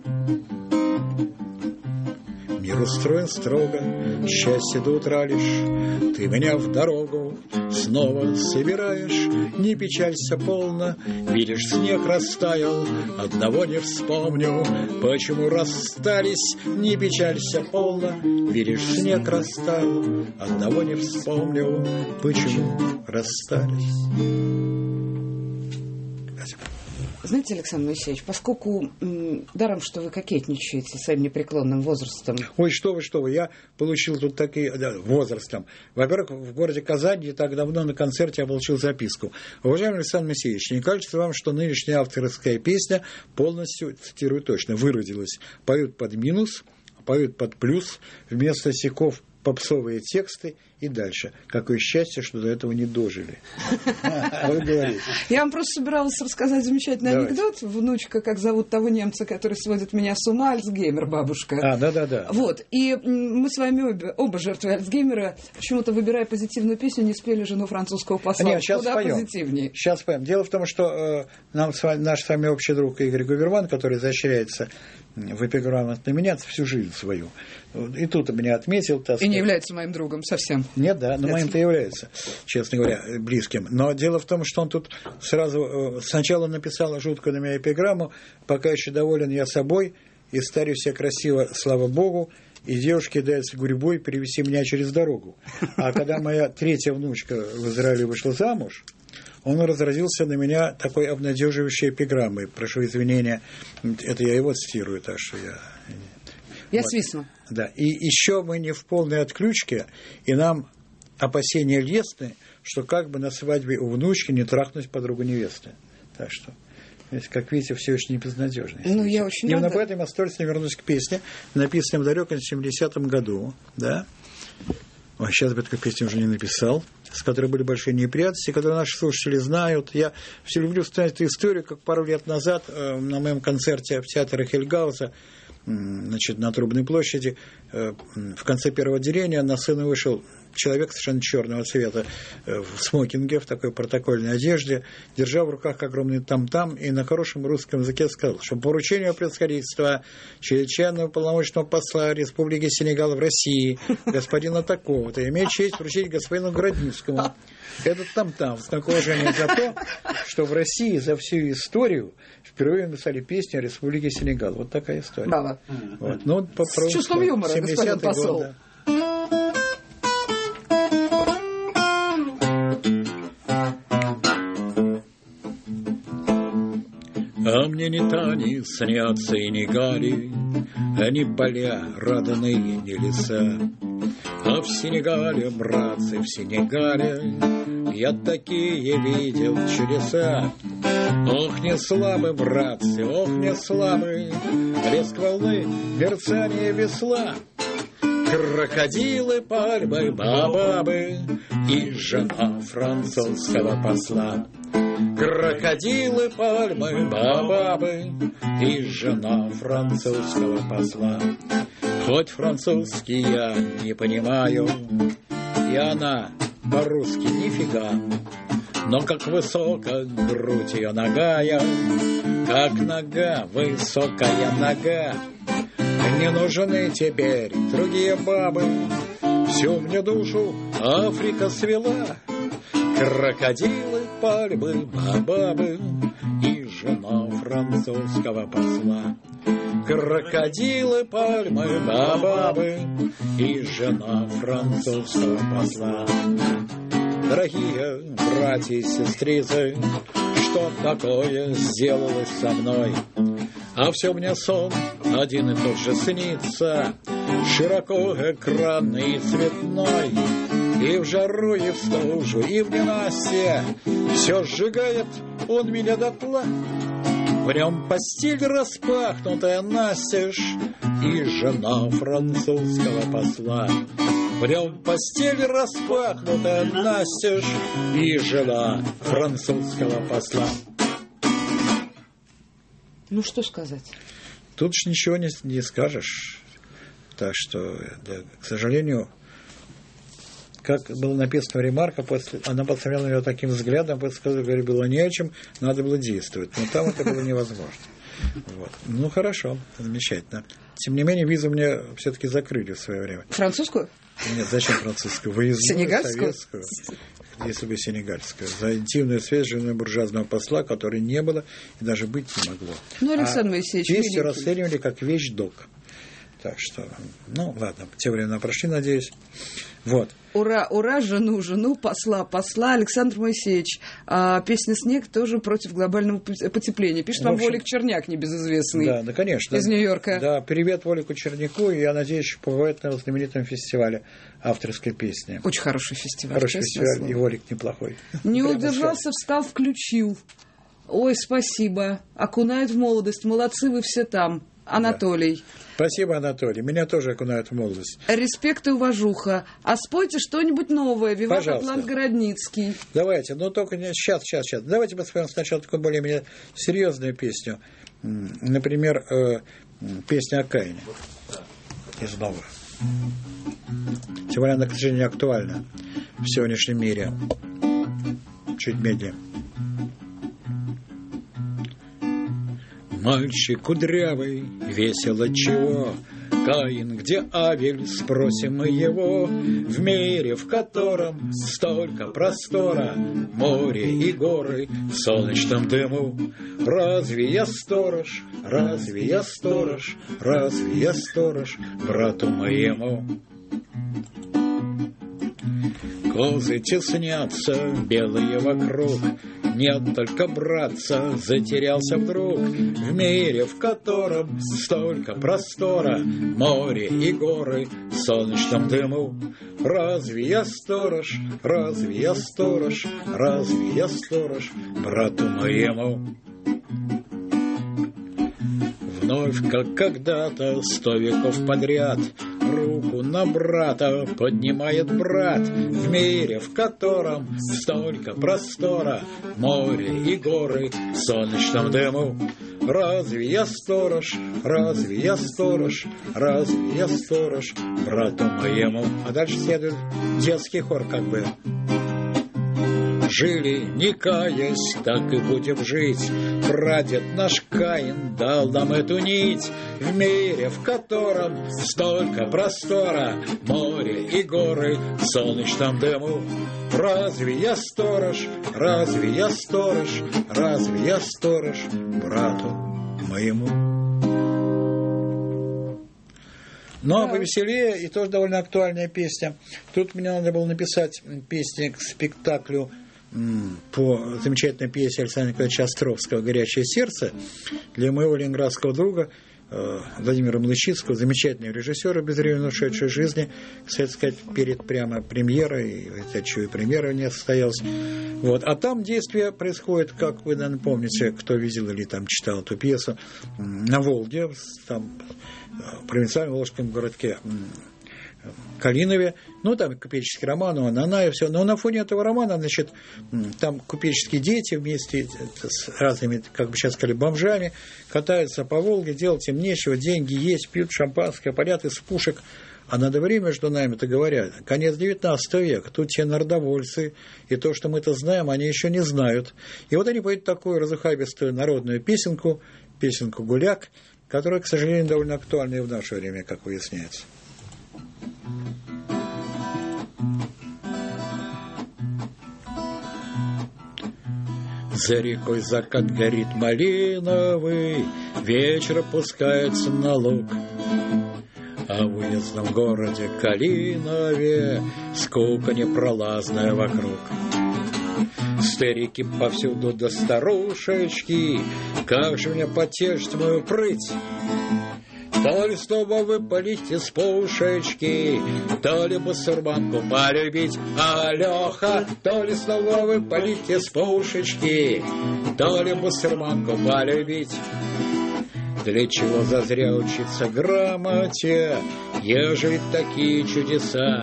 Мир устроен строго, счастье до утра лишь. Ты меня в дорогу снова собираешь. Не печалься полно, видишь, снег растаял. Одного не вспомню, почему расстались. Не печалься полно, видишь, снег растаял. Одного не вспомню, почему расстались. Знаете, Александр Моисеевич, поскольку даром, что вы кокетничаете своим непреклонным возрастом... Ой, что вы, я получил тут такие... возрастом. Во-первых, в городе Казани не так давно на концерте я получил записку. Уважаемый Александр Моисеевич, не кажется вам, что нынешняя авторская песня полностью, цитирую точно, выродилась? Поют под минус, поют под плюс, вместо стихов попсовые тексты и дальше. Какое счастье, что до этого не дожили. Вы говорите. Я вам просто собиралась рассказать замечательный анекдот. Внучка, как зовут того немца, который сводит меня с ума, Альцгеймер, бабушка. Да. Вот. И мы с вами оба жертвы Альцгеймера, почему-то, выбирая позитивную песню, не спели «Жену французского посла». Нет, сейчас куда поем. Позитивнее. Сейчас поем. Дело в том, что наш с вами общий друг Игорь Губерман, который изощряется в эпиграммах меняться всю жизнь свою. И тут меня отметил. И не является моим другом совсем. Нет, да, но моим-то является, честно говоря, близким. Но дело в том, что он тут сразу сначала написал жуткую на меня эпиграмму: «Пока еще доволен я собой, и старюсь я красиво, слава Богу, и девушке дается гурьбой перевести меня через дорогу». А когда моя третья внучка в Израиле вышла замуж, он разразился на меня такой обнадеживающей эпиграммой. Прошу извинения, это я его цитирую, так что я свистну. Да, и еще мы не в полной отключке, и нам опасения лестны, что как бы на свадьбе у внучки не трахнуть подругу невесты. Так что, как видите, все очень не безнадежно. Я очень рада. Именно поэтому я столь вернусь к песне, написанной в далеком 70-м году, да. Сейчас бы такую песню уже не написал, с которой были большие неприятности, которые наши слушатели знают. Я все люблю вспоминать эту историю, как пару лет назад на моем концерте в театре Хельгауза, на Трубной площади, в конце первого отделения на сцену вышел человек совершенно черного цвета, в смокинге, в такой протокольной одежде, держа в руках огромный там-там, и на хорошем русском языке сказал, что по поручению превосходительства чрезвычайного полномочного посла Республики Сенегал в России, господина такого-то, имеет честь вручить господину Городницкому этот там-там, в знак уважения за то, что в России за всю историю впервые написали песню о Республике Сенегал. Вот такая история. Браво. Вот. Ну, с чувством юмора, господин посол. Да. А мне ни Тани снятся и ни Гали, ни поля родные, ни леса. А в Сенегале, братцы, в Сенегале я такие видел чудеса. Ох, не слабы, братцы, ох, не слабы, блеск волны, мерцание весла. Крокодилы, пальмы, бабабы и жена французского посла. Крокодилы, пальмы, бабабы и жена французского посла. Хоть французский я не понимаю, и она по-русски нифига, но как высока грудь ее нагая, как нога, высокая нога. Не нужны теперь другие бабы, всю мне душу Африка свела. Крокодилы, пальмы, бабабы и жена французского посла. Крокодилы, пальмы, бабабы и жена французского посла. Дорогие братья и сестрицы, что такое сделалось со мной? А все мне сон один и тот же снится, широко экранный и цветной. И в жару, и в стужу, и в ненастье все сжигает он меня дотла. В нем постель распахнутая настежь, и жена французского посла. В нем постель распахнутая настежь, и жена французского посла. Ну, что сказать? Тут ж ничего не скажешь. Так что, да, к сожалению, как было написано в ремарках, она посмотрела на него таким взглядом, говорит, было не о чем, надо было действовать. Но там это было невозможно. Вот. Ну, хорошо, замечательно. Тем не менее, визу мне все-таки закрыли в свое время. Французскую? Нет, зачем французскую? Выездную, сенегальскую? Советскую. Если бы сенегальскую. За интимную связь женой буржуазного посла, которой не было и даже быть не могло. Ну, Александр Моисеевич, здесь все расценивали как вещдок. Так что, ну, ладно, те времена прошли, надеюсь. Вот. Ура, ура, жену, посла. Александр Моисеевич. Песня «Снег» тоже против глобального потепления. Пишет вам Волик Черняк, небезызвестный. Да, конечно. Из Нью-Йорка. Да, привет Волику Черняку. И я надеюсь, еще побывает на знаменитом фестивале авторской песни. Очень хороший фестиваль. Хороший фестиваль, и Волик неплохой. Не удержался, встал, включил. Ой, спасибо. Окунают в молодость. Молодцы вы все там. Анатолий. Да. Спасибо, Анатолий. Меня тоже окунают в молодость. Респект и уважуха. А спойте что-нибудь новое. Виват Атлант Городницкий. Давайте, но только не сейчас. Давайте посмотрим сначала такую более-менее серьезную песню. Например, песня о Каине. Из новых. Тем более она, к сожалению, актуальна в сегодняшнем мире. Чуть медленнее. Мальчик кудрявый, весело чего? Каин, где Авель, спросим мы его. В мире, в котором столько простора, море и горы в солнечном дыму. Разве я сторож, разве я сторож, разве я сторож брату моему? Козы теснятся, белые вокруг. Нет, только братца затерялся вдруг. В мире, в котором столько простора, море и горы в солнечном дыму. Разве я сторож, разве я сторож, разве я сторож брату моему? Вновь, как когда-то, 100 веков подряд, руку на брата поднимает брат. В мире, в котором столько простора, море и горы в солнечном дыму. Разве я сторож, разве я сторож, разве я сторож брату моему? А дальше следует детский хор как бы. Жили, не каясь, так и будем жить. Прадед наш Каин дал нам эту нить. В мире, в котором столько простора, море и горы в солнечном дыму. Разве я сторож, разве я сторож, разве я сторож брату моему? Но повеселее и тоже довольно актуальная песня. Тут мне надо было написать песни к спектаклю по замечательной пьесе Александра Николаевича Островского «Горячее сердце» для моего ленинградского друга Владимира Млычицкого, замечательного режиссера, безвременно ушедшей жизни, кстати сказать, перед прямо премьерой, это что и премьера не состоялась. Вот. А там действие происходит, как вы, наверное, помните, кто видел или там читал эту пьесу, на Волге, там, в провинциальном волжском городке Калинове, ну, там купеческий роман, она и все. Но на фоне этого романа, значит, там купеческие дети вместе с разными, как бы сейчас сказали, бомжами катаются по Волге, делать им нечего, деньги есть, пьют шампанское, палят из пушек. А надо время между нами-то говоря, конец 19 века, тут те народовольцы, и то, что мы-то знаем, они еще не знают. И вот они поют такую разухабистую народную песенку «Гуляк», которая, к сожалению, довольно актуальна и в наше время, как выясняется. За рекой закат горит малиновый, вечер опускается на луг. А в уездном городе Калинове скука непролазная вокруг. Старики повсюду да старушечки, как же мне потешить мою прыть? То ли снова выпалить из пушечки, то ли басурманку полюбить, Алёха, то ли снова выпалить из пушечки, то ли басурманку полюбить. Для чего зазря учиться грамоте, ежели такие чудеса?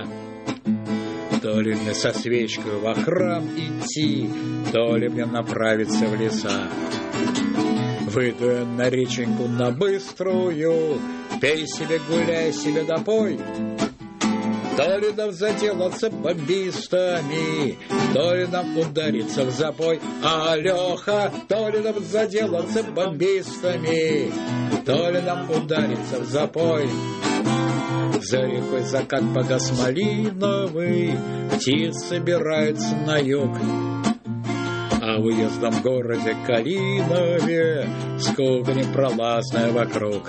То ли мне со свечкой во храм идти, то ли мне направиться в леса. Выйду я на реченьку на быструю, пей себе, гуляй себе, допой. То ли нам заделаться бомбистами, то ли нам удариться в запой, Алёха, то ли нам заделаться бомбистами, то ли нам удариться в запой. За рекой закат погас малиновый, птицы собираются на юг. А в уездном городе Калинове скука непролазная вокруг.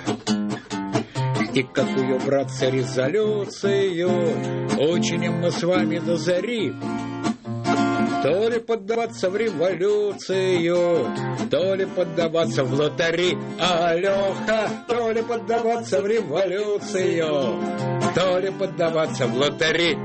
И какую, братцы, резолюцию учиним мы с вами до зари? То ли поддаваться в революцию, то ли поддаваться в лотерей, Алёха, то ли поддаваться в революцию, то ли поддаваться в лотерей.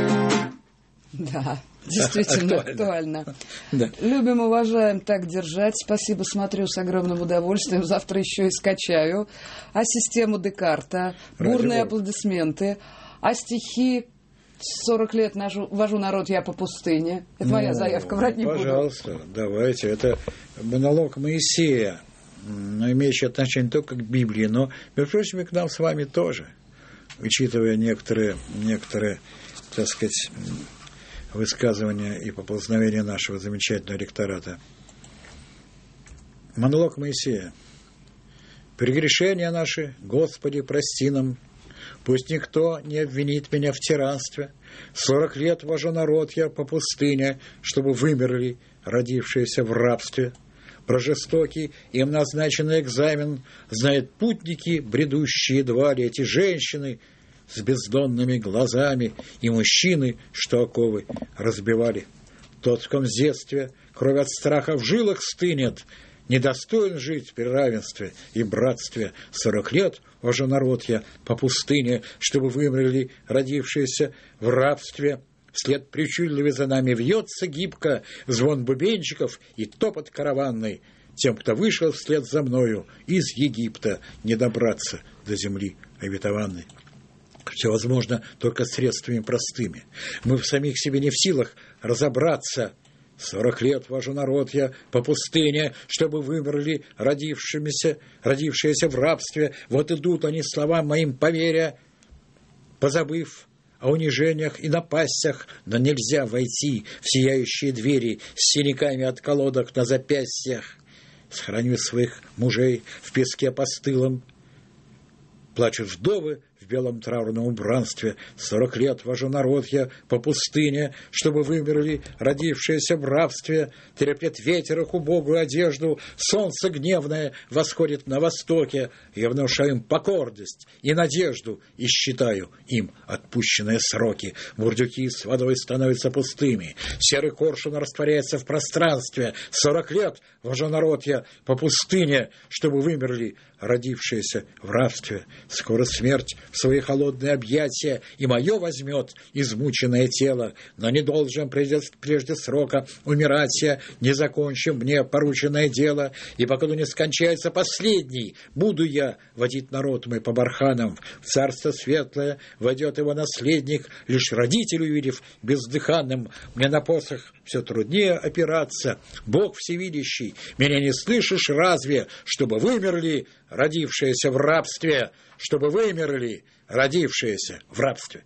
Да. Действительно актуально. Да. Любим, уважаем, так держать. Спасибо, смотрю с огромным удовольствием. Завтра еще и скачаю. А систему Декарта, бурные аплодисменты, а стихи 40 лет вожу народ я по пустыне. Это моя заявка, врать не буду. Пожалуйста, давайте. Это монолог Моисея, имеющий отношение не только к Библии, но, между прочим, и к нам с вами тоже, учитывая некоторые, так сказать, высказывания и поползновения нашего замечательного ректората. Монолог Моисея. «Прегрешения наши, Господи, прости нам, пусть никто не обвинит меня в тиранстве. 40 лет вожу народ я по пустыне, чтобы вымерли родившиеся в рабстве. Про жестокий им назначенный экзамен знают путники, бредущие едва ли эти женщины, с бездонными глазами, и мужчины, что оковы разбивали. Тот, в ком с детства кровь от страха в жилах стынет, недостоин жить при равенстве и братстве. 40 лет вожу народ я по пустыне, чтобы вымерли родившиеся в рабстве. Вслед причудливый за нами вьется гибко звон бубенчиков и топот караванный. Тем, кто вышел вслед за мною из Египта, не добраться до земли обетованной. Все возможно только средствами простыми. Мы в самих себе не в силах разобраться. 40 лет вожу народ я по пустыне, чтобы вымерли родившиеся в рабстве. Вот идут они словам моим поверя, позабыв о унижениях и напастях, но нельзя войти в сияющие двери с синяками от колодок на запястьях. Схоронив своих мужей в песке постылом, плачут вдовы в белом траурном убранстве. 40 лет вожу народ я по пустыне, чтобы вымерли родившиеся в рабстве. Треплет ветер их убогую одежду, солнце гневное восходит на востоке. Я внушаю им покорность и надежду, и считаю им отпущенные сроки. Бурдюки с водой становятся пустыми, серый коршун растворяется в пространстве. 40 лет вожу народ я по пустыне, чтобы вымерли родившиеся в рабстве. Скоро смерть в свои холодные объятия и мое возьмет измученное тело, но не должен прежде срока умирать я, не закончив мне порученное дело, и пока не скончается последний, буду я водить народ мой по барханам. В царство светлое войдет его наследник, лишь родитель увидев бездыханным, мне на посох все труднее опираться. Бог всевидящий, меня не слышишь разве, чтобы вымерли родившиеся в рабстве, чтобы вымерли родившиеся в рабстве.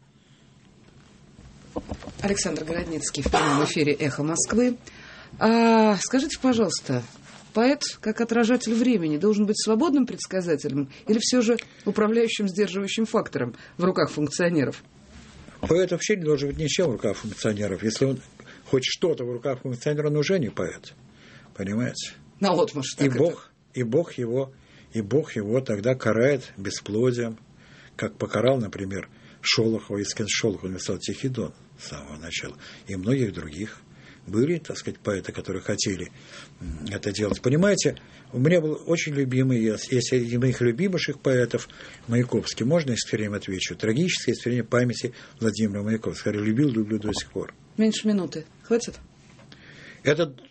Александр Городницкий в прямом эфире «Эхо Москвы». Скажите, пожалуйста, поэт, как отражатель времени, должен быть свободным предсказателем или все же управляющим, сдерживающим фактором в руках функционеров? Поэт вообще не должен быть ничем в руках функционеров. Если он хоть что-то в руках функционера, он уже не поэт. Понимаете? Ну вот, может, так и Бог его тогда карает бесплодием, как покарал, например, Шолохова, Искен Шолохова написал «Тихий Дон» с самого начала, и многих других. были, так сказать, поэты, которые хотели это делать. Понимаете, у меня был очень любимый, если из моих любимейших поэтов, Маяковский. Можно, если все время отвечу? Трагическое история памяти Владимира Маяковского. Я любил, люблю до сих пор. Меньше минуты. Хватит? Этот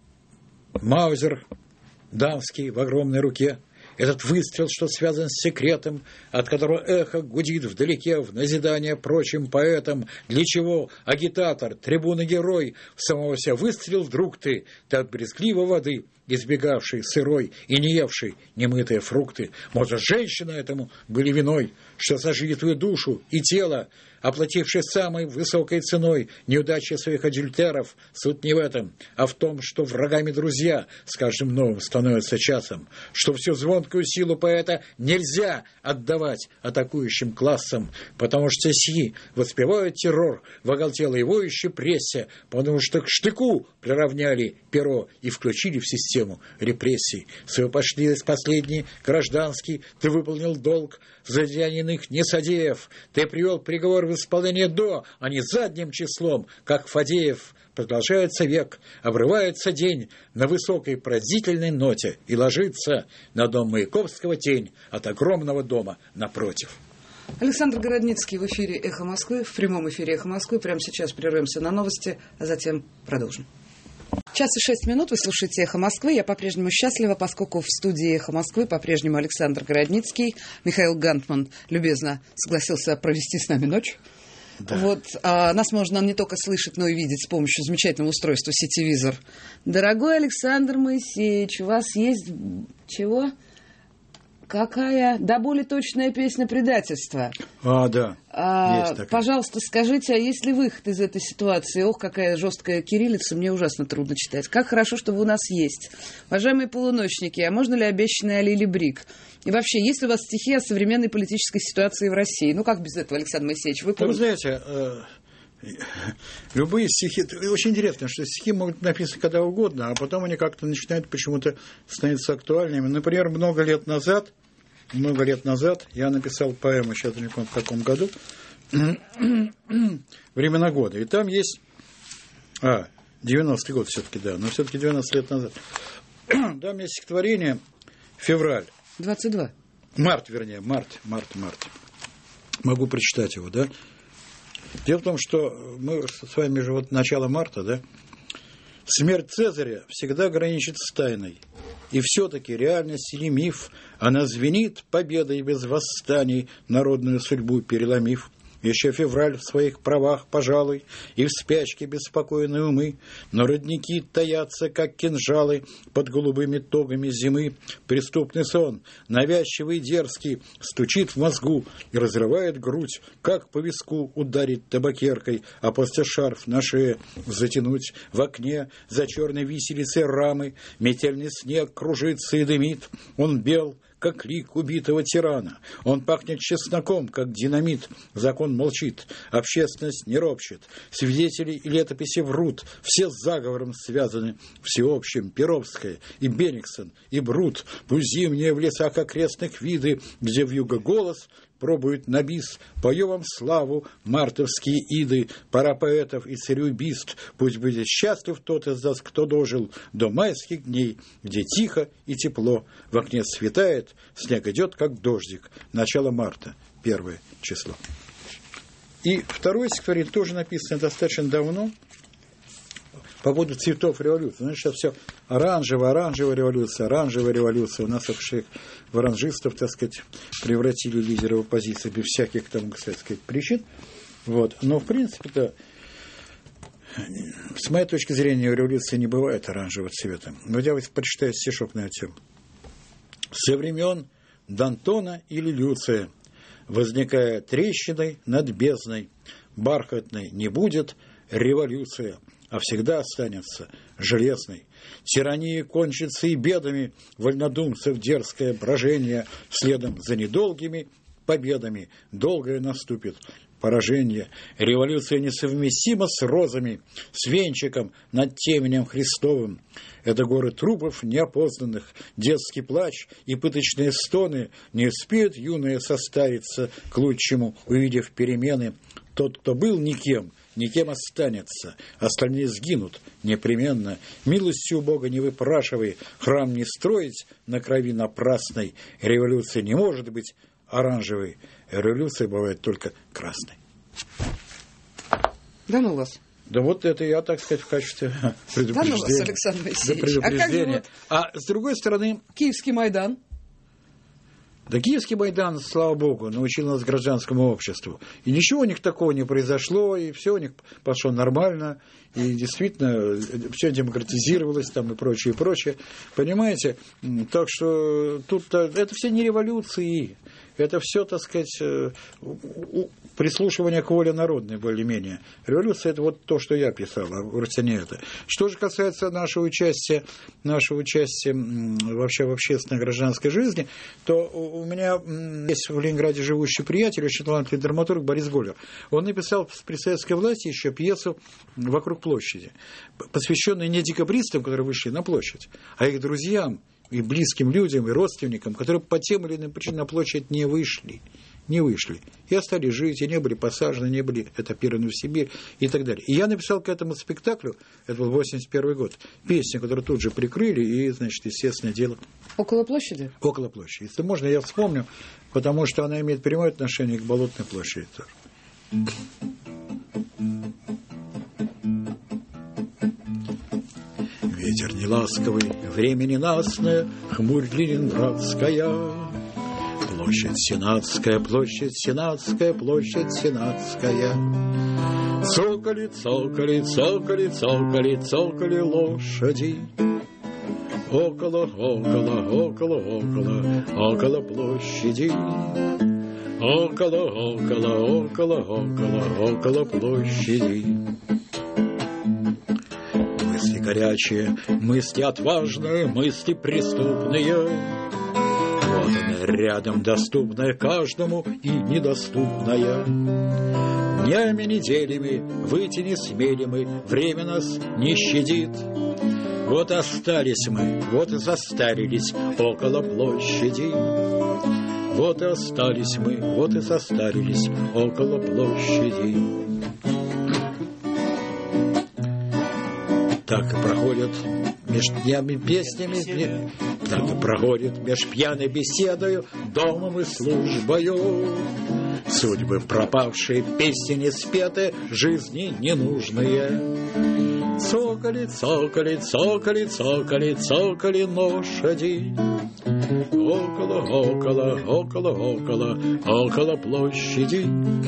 маузер дамский в огромной руке, этот выстрел, что связан с секретом, от которого эхо гудит вдалеке в назидание прочим поэтам. Для чего агитатор, трибуна-герой, в самого себя выстрелил вдруг ты от брезгливой воды, избегавший сырой и не евший немытые фрукты. Может, женщина этому были виной, что сожгли твою душу и тело, оплативший самой высокой ценой неудачи своих адюльтеров. Суть не в этом, а в том, что врагами друзья с каждым новым становятся часом, что всю звонкую силу поэта нельзя отдавать атакующим классам, потому что сии воспевают террор в оголтелой воющей прессе, потому что к штыку приравняли перо и включили в систему репрессий. Свой последний гражданский ты выполнил долг, за иных не содеяв, ты привел приговор в исполнение до, а не задним числом, как Фадеев. Продолжается век, обрывается день на высокой пронзительной ноте и ложится на дом Маяковского тень от огромного дома напротив. Александр Городницкий в эфире «Эхо Москвы», в прямом эфире «Эхо Москвы». Прямо сейчас прервемся на новости, а затем продолжим. 1:06, вы слушаете «Эхо Москвы». Я по-прежнему счастлива, поскольку в студии «Эхо Москвы» по-прежнему Александр Городницкий. Михаил Гантман любезно согласился провести с нами ночь. Да. Вот, нас можно не только слышать, но и видеть с помощью замечательного устройства «Сетевизор». Дорогой Александр Моисеевич, у вас есть чего? Какая? Да, более точная песня предательства. Да. Есть такая. Пожалуйста, скажите, а есть ли выход из этой ситуации? Ох, какая жесткая кириллица, мне ужасно трудно читать. Как хорошо, что вы у нас есть. Уважаемые полуночники, а можно ли обещанный Алили Брик? И вообще, есть ли у вас стихи о современной политической ситуации в России? Ну, как без этого, Александр Моисеевич? Вы знаете, любые стихи... Очень интересно, что стихи могут написать когда угодно, а потом они как-то начинают почему-то становиться актуальными. Например, много лет назад я написал поэму, сейчас не помню в каком году, «Времена года». И там есть... 90-й год все-таки, да, но все-таки 90 лет назад. Там есть стихотворение «Февраль». 22. Март. Могу прочитать его, да? Дело в том, что мы с вами же вот начало марта, да? Смерть Цезаря всегда граничит с тайной. И все-таки реальность или миф, она звенит победой без восстаний, народную судьбу переломив. Еще февраль в своих правах, пожалуй, и в спячке беспокойные умы, но родники таятся, как кинжалы, под голубыми тогами зимы. Преступный сон, навязчивый и дерзкий, стучит в мозгу и разрывает грудь, как по виску ударить табакеркой, а после шарф на шее затянуть. В окне за черной виселицей рамы метельный снег кружится и дымит. Он бел, как лик убитого тирана. Он пахнет чесноком, как динамит. Закон молчит, общественность не ропщет. Свидетели и летописи врут. Все с заговором связаны. Всеобщим Перовская и Бениксон, и Брут. Пусть зимние в лесах окрестных виды, где вьюга голос пробует на бис, пою вам славу, мартовские иды, пора поэтов и цареубийств, пусть будет счастлив тот из нас, кто дожил до майских дней, где тихо и тепло, в окне светает, снег идет, как дождик, начало марта, 1 число. И второе стихотворение тоже написано достаточно давно, по поводу цветов революции. Значит, сейчас все оранжевая революция. У нас всех в оранжистов, так сказать, превратили лидеров оппозиции без всяких там, так сказать, причин. Вот. Но, в принципе-то, с моей точки зрения, в революции не бывает оранжевого цвета. Но я вот почитаю стишок на эту тему. Со времен Д'Антона или Люция, возникая трещиной над бездной, бархатной не будет революция, а всегда останется железной. Тирании кончится и бедами вольнодумцев дерзкое брожение, следом за недолгими победами долгое наступит поражение. Революция несовместима с розами, с венчиком над теменем Христовым. Это горы трупов неопознанных, детский плач и пыточные стоны. Не успеют юные состариться к лучшему, увидев перемены. Тот, кто был никем, никем останется, остальные сгинут непременно. Милостью Бога не выпрашивай, храм не строить на крови напрасной. Революция не может быть оранжевой, революция бывает только красной. Да ну вас. Да вот это я, так сказать, в качестве предупреждения. Да ну вас, Александр Моисеевич. А с другой стороны... Киевский Майдан. Да Киевский Майдан, слава богу, научил нас гражданскому обществу. И ничего у них такого не произошло, и все у них пошло нормально, и действительно все демократизировалось там и прочее, и прочее. Понимаете? Так что тут это все не революции. Это все, так сказать, прислушивание к воле народной, более-менее. Революция – это вот то, что я писал, а вовсе не это. Что же касается нашего участия вообще в общественной гражданской жизни, то у меня есть в Ленинграде живущий приятель, очень талантливый драматург Борис Голлер. Он написал при советской власти еще пьесу «Вокруг площади», посвященную не декабристам, которые вышли на площадь, а их друзьям, и близким людям, и родственникам, которые по тем или иным причинам на площадь не вышли, и остались жить, и не были посажены, не были этапированы в Сибирь, и так далее. И я написал к этому спектаклю, это был 1981 год, песню, которую тут же прикрыли, и, значит, естественное дело... Около площади? Около площади. Если можно, я вспомню, потому что она имеет прямое отношение к Болотной площади тоже. Ветер неласковый, время ненастное, хмурь ленинградская. Площадь Сенатская, площадь Сенатская, площадь Сенатская. Цокали, цокали, цокали, цокали, цокали лошади. Около, около, около, около, около площади. Около, около, около, около, около площади. Мысли горячие, мысли отважные, мысли преступные. Вот она рядом, доступная каждому и недоступная. Днями, неделями, выйти не смели мы, время нас не щадит. Вот остались мы, вот и состарились около площади. Вот и остались мы, вот и состарились около площади. Так и проходят меж днями песнями, так и проходит меж пьяной беседою, домом и службою. Судьбы пропавшие, песни не спетые, жизни ненужные. Цокали, цокали, цокали, цокали, цокали лошади. Около, около, около, около, около площади.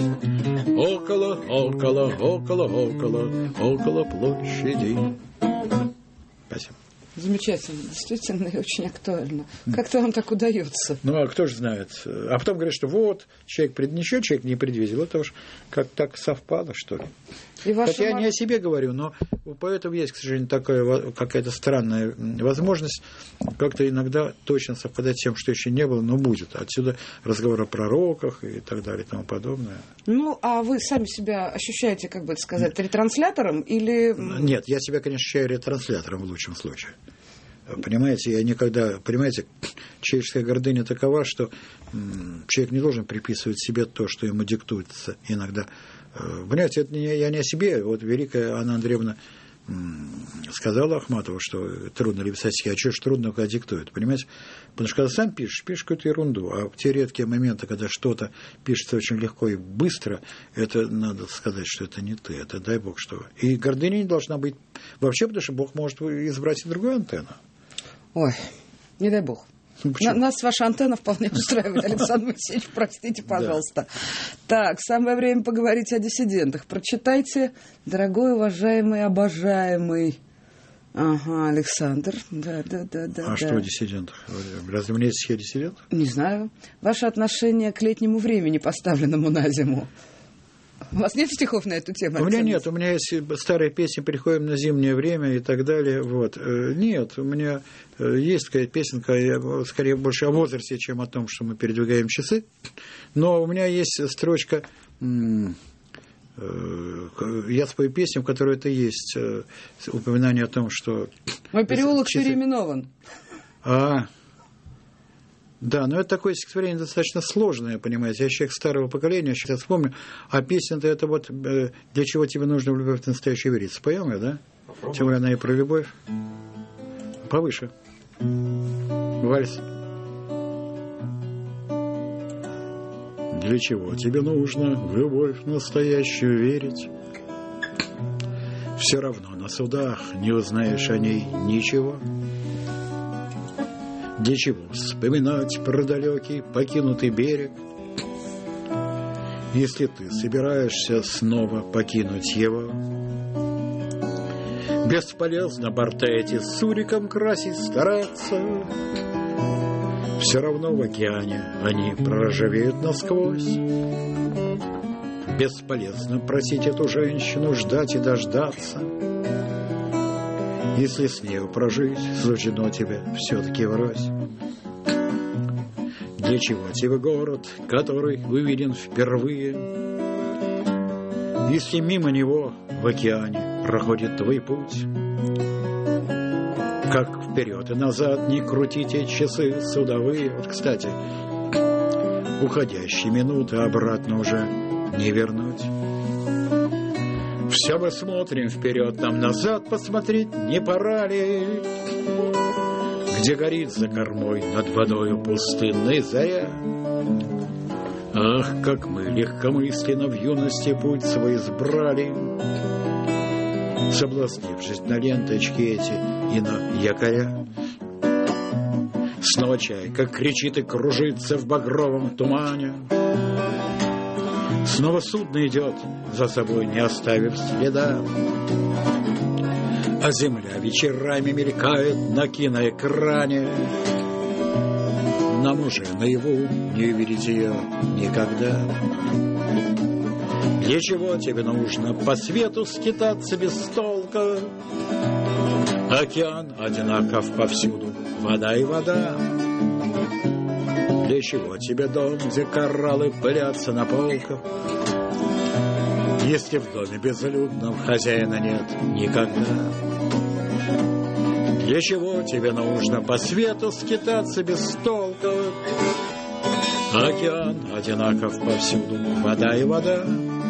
Около, около, около, около, около площади. Спасибо. Замечательно, действительно, и очень актуально. Как-то вам так удается? Ну, а кто же знает? А потом говорят, что вот, ничего человек не предвидел. Это уж как так совпало, что ли. Хотя я не о себе говорю, но у поэтов есть, к сожалению, такая какая-то странная возможность как-то иногда точно совпадать с тем, что еще не было, но будет. Отсюда разговор о пророках и так далее и тому подобное. Ну, а вы сами себя ощущаете, как бы это сказать, ретранслятором или... Нет, я себя, конечно, ощущаю ретранслятором в лучшем случае. Понимаете, человеческая гордыня такова, что человек не должен приписывать себе то, что ему диктуется иногда. Понимаете, это я не о себе. Вот великая Анна Андреевна сказала Ахматову, что трудно ли писать стихи, а что ж трудно, когда диктуют, понимаете? Потому что когда сам пишешь какую-то ерунду, а в те редкие моменты, когда что-то пишется очень легко и быстро, это надо сказать, что это не ты, это дай Бог что. И гордыня не должна быть вообще, потому что Бог может избрать и другую антенну. Ой, не дай Бог. Нас ваша антенна вполне устраивает, Александр Моисеевич, простите, пожалуйста. Да. Так, самое время поговорить о диссидентах. Прочитайте, дорогой, уважаемый, обожаемый. Ага, Александр. Да. Что о диссидентах? Разве у меня есть стихи о диссидентах? Не знаю. Ваше отношение к летнему времени, поставленному на зиму. У вас нет стихов на эту тему? У меня нет, у меня есть старые песни «Переходим на зимнее время» и так далее. Вот. Нет, у меня есть такая песенка, скорее больше о возрасте, чем о том, что мы передвигаем часы. Но у меня есть строчка, я спою песню, в которой это есть упоминание о том, что... Мой переулок переименован. Да, но это такое стихотворение достаточно сложное, понимаете. Я человек старого поколения, сейчас вспомню. А песня-то это вот «Для чего тебе нужно в любовь настоящую верить». Споем ее, да? Попробуй. Тем более она и про любовь. Повыше. Вальс. Для чего тебе нужно в любовь настоящую верить? Все равно на судах не узнаешь о ней ничего. Для чего вспоминать про далекий покинутый берег, если ты собираешься снова покинуть его? Бесполезно борта эти суриком красить стараться, все равно в океане они проржавеют насквозь. Бесполезно просить эту женщину ждать и дождаться, если с нею прожить суждено тебе все-таки врозь. Для чего тебе город, который увиден впервые, если мимо него в океане проходит твой путь? Как вперед и назад не крутите часы судовые. Вот, кстати, уходящие минуты обратно уже не вернуть. Все мы смотрим вперед, нам назад посмотреть не пора ли? Где горит за кормой над водою пустынной заря? Ах, как мы легкомысленно в юности путь свой избрали, соблазнившись на ленточки эти и на якоря. Снова чайка кричит и кружится в багровом тумане, снова судно идет, за собой не оставив следа, а земля вечерами мелькает на киноэкране. Нам уже наяву не увидеть ее никогда. Для чего тебе нужно по свету скитаться без толка? Океан одинаков повсюду, вода и вода. Для чего тебе дом, где кораллы пылятся на полках, если в доме безлюдном хозяина нет никогда? Для чего тебе нужно по свету скитаться без толка? Океан одинаков повсюду, вода и вода.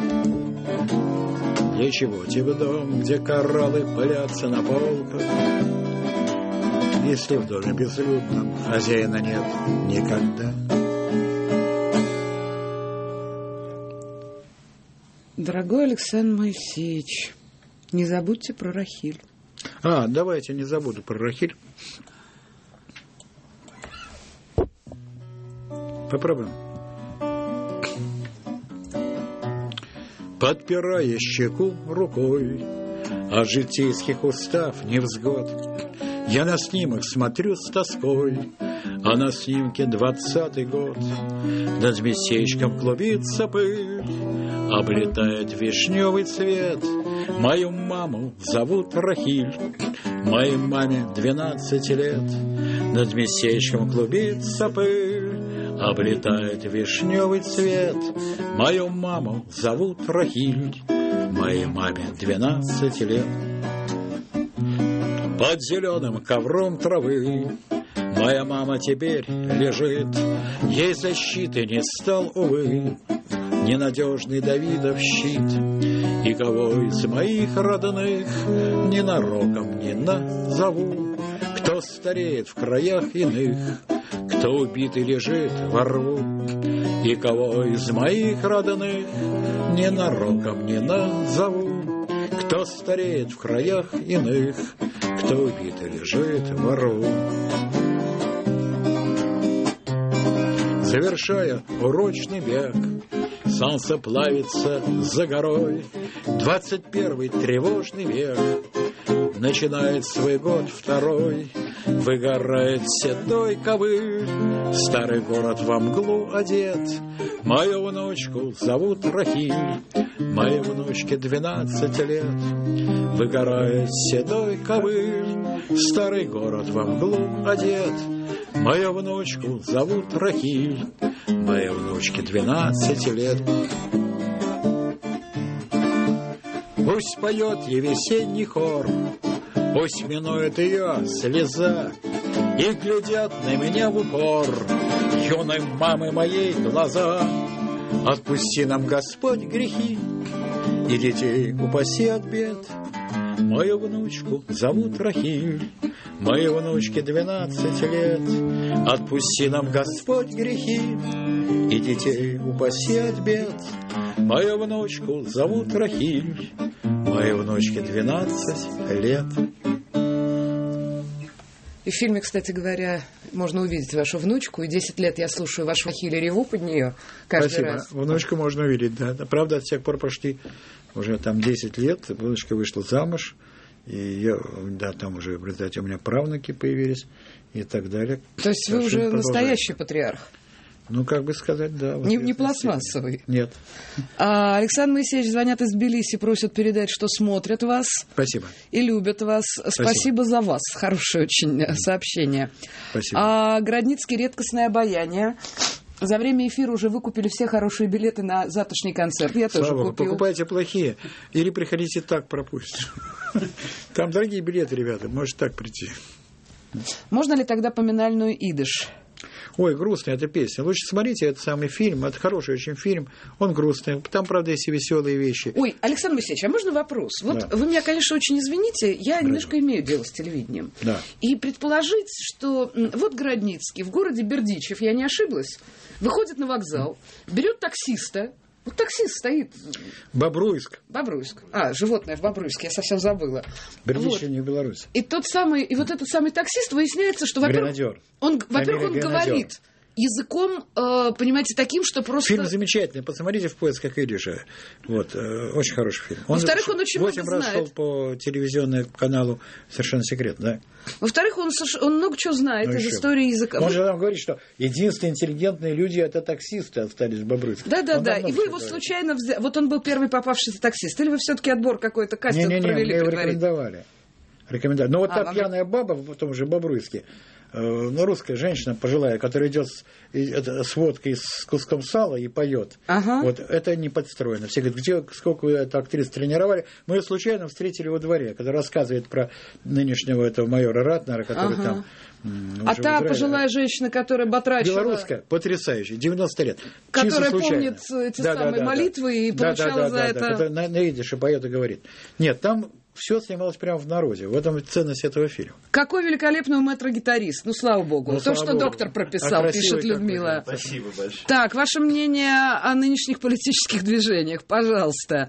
Для чего тебе дом, где кораллы пылятся на полках, если в доме безлюдном хозяина нет никогда? Дорогой Александр Моисеевич, не забудьте про Рахиль. Давайте не забуду про Рахиль. Попробуем. Подпирая щеку рукой, от житейских устав невзгод, я на снимок смотрю с тоской, а на снимке 20-й год. Над местечком клубится пыль, облетает вишневый цвет. Мою маму зовут Рахиль, моей маме 12 лет. Над местечком клубится пыль, облетает вишневый цвет. Мою маму зовут Рахиль, моей маме 12 лет. Под зеленым ковром травы моя мама теперь лежит, ей защиты не стал, увы, ненадежный Давидов щит. И кого из моих родных ненароком не назову, кто стареет в краях иных, кто убитый лежит во рву. И кого из моих родных ненароком не назову, кто стареет в краях иных, кто убитый лежит во рву. Завершая урочный бег, солнце плавится за горой. 21-й тревожный век начинает свой год второй. Выгорает седой ковыль, старый город во мглу одет. Мою внучку зовут Рахиль, моей внучке 12 лет. Выгорает седой ковыль, старый город во мглу одет. Мою внучку зовут Рахиль, моей внучке 12 лет. Пусть поет ей весенний хор, пусть минует ее слеза, и глядят на меня в упор юной мамы моей глаза. Отпусти нам, Господь, грехи, и детей упаси от бед. Мою внучку зовут Рахиль, моей внучке 12 лет. Отпусти нам, Господь, грехи, и детей упаси от бед. Мою внучку зовут Рахиль, моей внучке 12 лет. И в фильме, кстати говоря, можно увидеть вашу внучку. И 10 лет я слушаю вашу Рахиль и реву под нее каждый раз. Внучку можно увидеть, да. Правда, с тех пор прошли уже там 10 лет. Внучка вышла замуж. И я, да, там уже в результате у меня правнуки появились и так далее. То есть вы уже настоящий патриарх? Ну, как бы сказать, да. Вот не пластмассовый? Нет. Александр Моисеевич, звонят из Тбилиси, просят передать, что смотрят вас. Спасибо. И любят вас. Спасибо за вас. Хорошее очень сообщение. Спасибо. Городницкий «Редкостное обаяние». За время эфира уже выкупили все хорошие билеты на завтрашний концерт. Я тоже купил. Покупайте плохие или приходите так, пропустите. Там дорогие билеты, ребята, можете так прийти. Можно ли тогда поминальную идыш? Ой, грустная эта песня. Лучше смотрите этот самый фильм. Это хороший очень фильм. Он грустный. Там, правда, есть и веселые вещи. Ой, Александр Моисеевич, а можно вопрос? Вот да. Вы меня, конечно, очень извините. Я немножко имею дело с телевидением. Да. И предположить, что вот Городницкий в городе Бердичев, я не ошиблась, выходит на вокзал, берет таксиста. Вот таксист стоит. Бобруйск. Животное в Бобруйске, я совсем забыла. Бердичев не в Беларуси. И вот этот самый таксист, выясняется, что, во-первых, он говорит языком, понимаете, таким, что просто... Фильм замечательный, посмотрите «В поисках Идиша». Вот, очень хороший фильм. Во-вторых, он очень много 8 раз шел по телевизионному каналу «Совершенно секретно», да? Во-вторых, он много чего знает из истории языка. Он же нам говорит, что единственные интеллигентные люди – это таксисты, остались в Бобруйске. Да. И вы его случайно взяли. Вот он был первый попавшийся таксист. Или вы все-таки отбор какой-то, кастинг провели? Не, его рекомендовали. Но вот та пьяная баба в том же Бобруйске, русская женщина пожилая, которая идет с водкой, с куском сала и поет. Вот это не подстроено. Все говорят, сколько вы эту актрису тренировали. Мы ее случайно встретили во дворе, когда рассказывает про нынешнего этого майора Ратнера, который там... А та пожилая женщина, которая батрачила... Белорусская, потрясающая, 90 лет. Которая помнит эти самые молитвы и получала за это... На идише поет и говорит. Нет, там... Все снималось прямо в народе. В этом ценность этого фильма. Какой великолепный у мэтра гитарист. Слава богу. То, что доктор прописал, пишет Людмила. Спасибо большое. Так, ваше мнение о нынешних политических движениях, пожалуйста.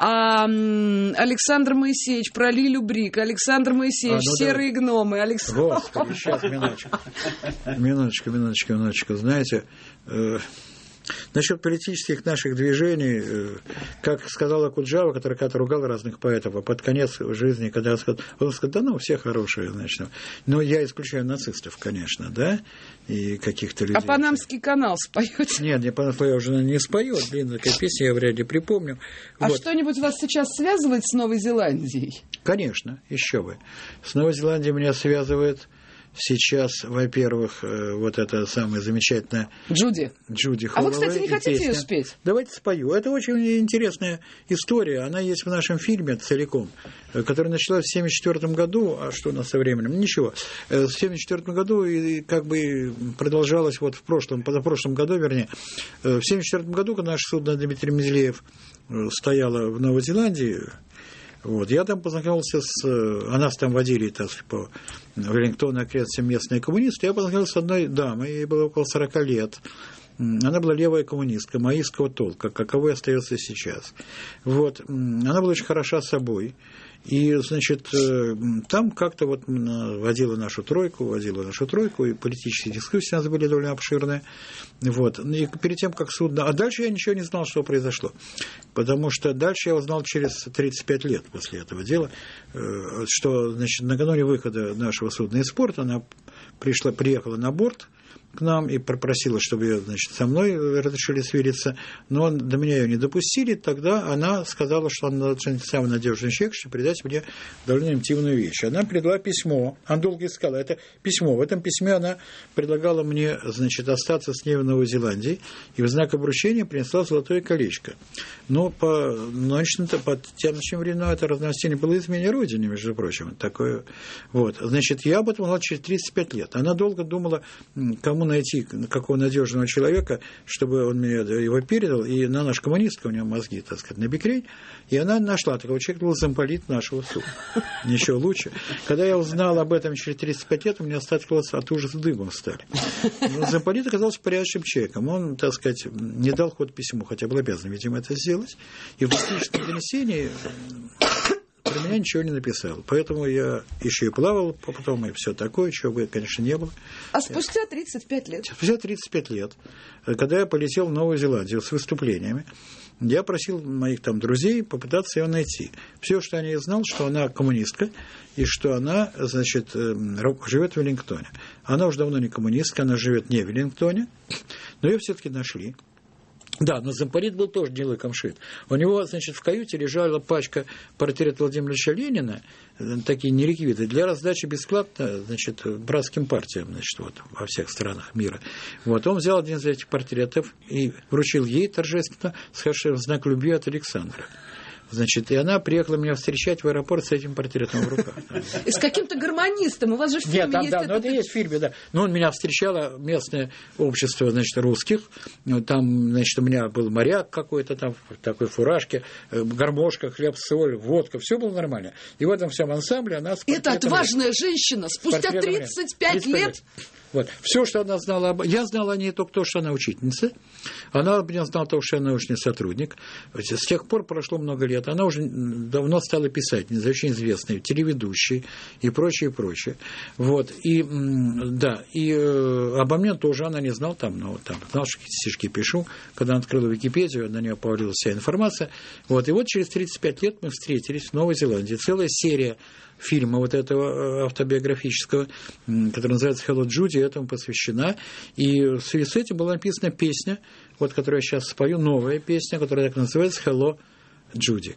Александр Моисеевич про Лилю Брик. Александр Моисеевич, серые гномы. Господи, сейчас, минуточку. Знаете... Насчет политических наших движений, как сказала Куджава, который ругал разных поэтов, а под конец жизни, когда он сказал, да ну, все хорошие, значит. Но я исключаю нацистов, конечно, да, и каких-то людей. А Панамский канал споете? Нет, я уже не спою, длинная такая песня, я вряд ли припомню. А что-нибудь вас сейчас связывает с Новой Зеландией? Конечно, еще бы. С Новой Зеландией меня связывает... Сейчас, во-первых, вот это самая замечательная Джуди Холлоуэй. А вы, кстати, не хотите ее спеть? Давайте спою. Это очень интересная история. Она есть в нашем фильме целиком, которая началась в 1974 году. А что у нас со временем? Ничего. В 1974 году и как бы продолжалась вот позапрошлом году, вернее. В 1974 году, когда наше судно Дмитрий Менделеев стояло в Новой Зеландии, вот, я там познакомился а нас там водили по Веллингтону окрестностям местные коммунисты, я познакомился с одной дамой, ей было около 40 лет. Она была левая коммунистка, маоистского толка, каковой остается сейчас. Вот, она была очень хороша собой. И, значит, там как-то вот водила нашу тройку, и политические дискуссии у нас были довольно обширные. Вот. И перед тем, как судно... А дальше я ничего не знал, что произошло. Потому что дальше я узнал через 35 лет после этого дела, что, значит, накануне выхода нашего судна из порта она приехала на борт, к нам и попросила, чтобы ее, значит, со мной разрешили свериться, но до меня ее не допустили. Тогда она сказала, что она самый надежный человек, чтобы передать мне довольно интимную вещь. Она передала письмо, она долго искала это письмо. В этом письме она предлагала мне, значит, остаться с ней в Новой Зеландии, и в знак обручения принесла золотое колечко. Но по тянущим временам это разночтение было измене Родине, между прочим. Такое. Вот. Значит, я об этом узнал через 35 лет. Она долго думала, кому найти, какого надежного человека, чтобы он мне его передал, и на наш коммунистка, у него мозги, так сказать, на бекрень, и она нашла такого человека, был замполит нашего суда. Ничего лучше. Когда я узнал об этом через 35 лет, у меня остатки от ужаса дыбом стали. Но замполит оказался порядочным человеком. Он, так сказать, не дал ход письму, хотя был обязан, видимо, это сделать. И в личном донесении про меня ничего не написал. Поэтому я еще и плавал потом, и все такое, чего бы, конечно, не было. А спустя 35 лет? Спустя 35 лет, когда я полетел в Новую Зеландию с выступлениями, я просил моих там друзей попытаться ее найти. Все, что я не знал, что она коммунистка, и что она, значит, живет в Веллингтоне. Она уже давно не коммунистка, она живет не в Веллингтоне, но ее все-таки нашли. Да, но замполит был тоже не лыком шит. У него, значит, в каюте лежала пачка портрета Владимира Ильича Ленина, такие нереквизиты, для раздачи бесплатно, значит, братским партиям, значит, вот, во всех странах мира. Вот, он взял один из этих портретов и вручил ей торжественно, сказавший в знак любви от Александра. Значит, и она приехала меня встречать в аэропорт с этим портретом в руках. И с каким-то гармонистом. У вас же в фильме есть... Да, это есть в фильме, да. Но он меня встречало, местное общество, значит, русских. Там, значит, у меня был моряк какой-то там, в такой фуражке, гармошка, хлеб, соль, водка. Все было нормально. И в этом всем ансамбле она... Это отважная женщина спустя 35 лет... Вот. Все, что она знала, я знал о ней только то, что она учительница. Она об меня знала то, что я научный сотрудник. С тех пор прошло много лет. Она уже давно стала писательницей, очень известной, телеведущей и прочее, прочее. Вот. И, да, и обо мне тоже она не знала, там, но там, знал, что стишки пишу. Когда она открыла Википедию, на нее повалилась вся информация. Вот. И вот через 35 лет мы встретились в Новой Зеландии. Целая серия фильма вот этого автобиографического, который называется «Hello, Judy», этому посвящена. И в связи с этим была написана песня, вот, которую я сейчас спою, новая песня, которая так называется «Hello, Judy».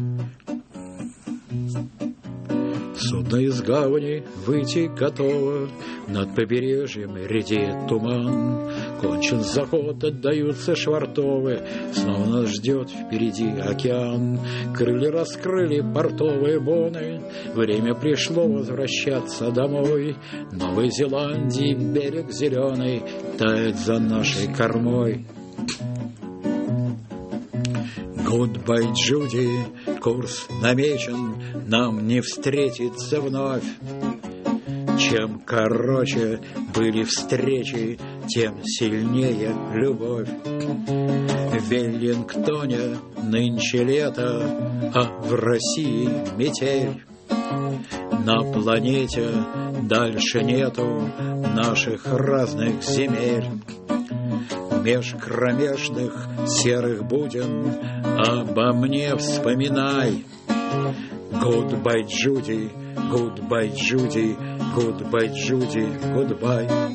Судно из гавани выйти готово, над побережьем редеет туман. Кончен заход, отдаются швартовы, снова нас ждет впереди океан. Крылья раскрыли портовые боны, время пришло возвращаться домой. Новой Зеландии берег зеленый тает за нашей кормой. Goodbye, Judy, курс намечен, нам не встретиться вновь. Чем короче были встречи, тем сильнее любовь. В Веллингтоне нынче лето, а в России метель. На планете дальше нету наших разных земель. Меж кромешных серых буден обо мне вспоминай. Goodbye, Judy, goodbye, Judy, goodbye, Judy, goodbye.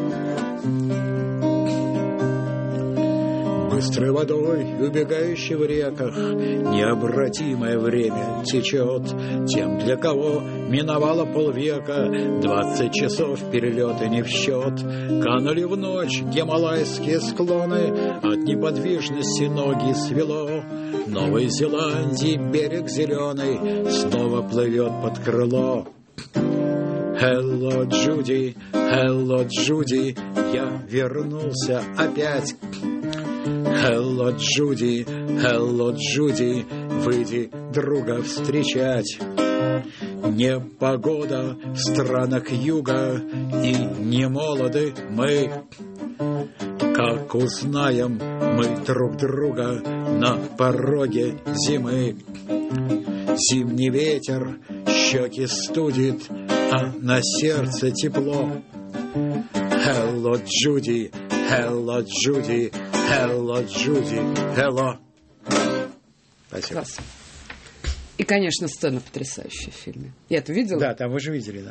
Быстрой водой, убегающей в реках, необратимое время течет. Тем, для кого миновало полвека, 20 часов перелета не в счет. Канули в ночь гималайские склоны, от неподвижности ноги свело. Новой Зеландии берег зеленый снова плывет под крыло. Hello, Judy, hello, Judy, я вернулся опять. Hello, Judy, hello, Judy, выйди друга встречать. Непогода в странах юга, и не молоды мы. Как узнаем мы друг друга на пороге зимы. Зимний ветер щеки студит, а на сердце тепло. Hello, Judy, hello, Judy, hello, Judy, hello. Спасибо. Класс. И, конечно, сцена потрясающая в фильме. Я это видела? Да, там вы же видели, да.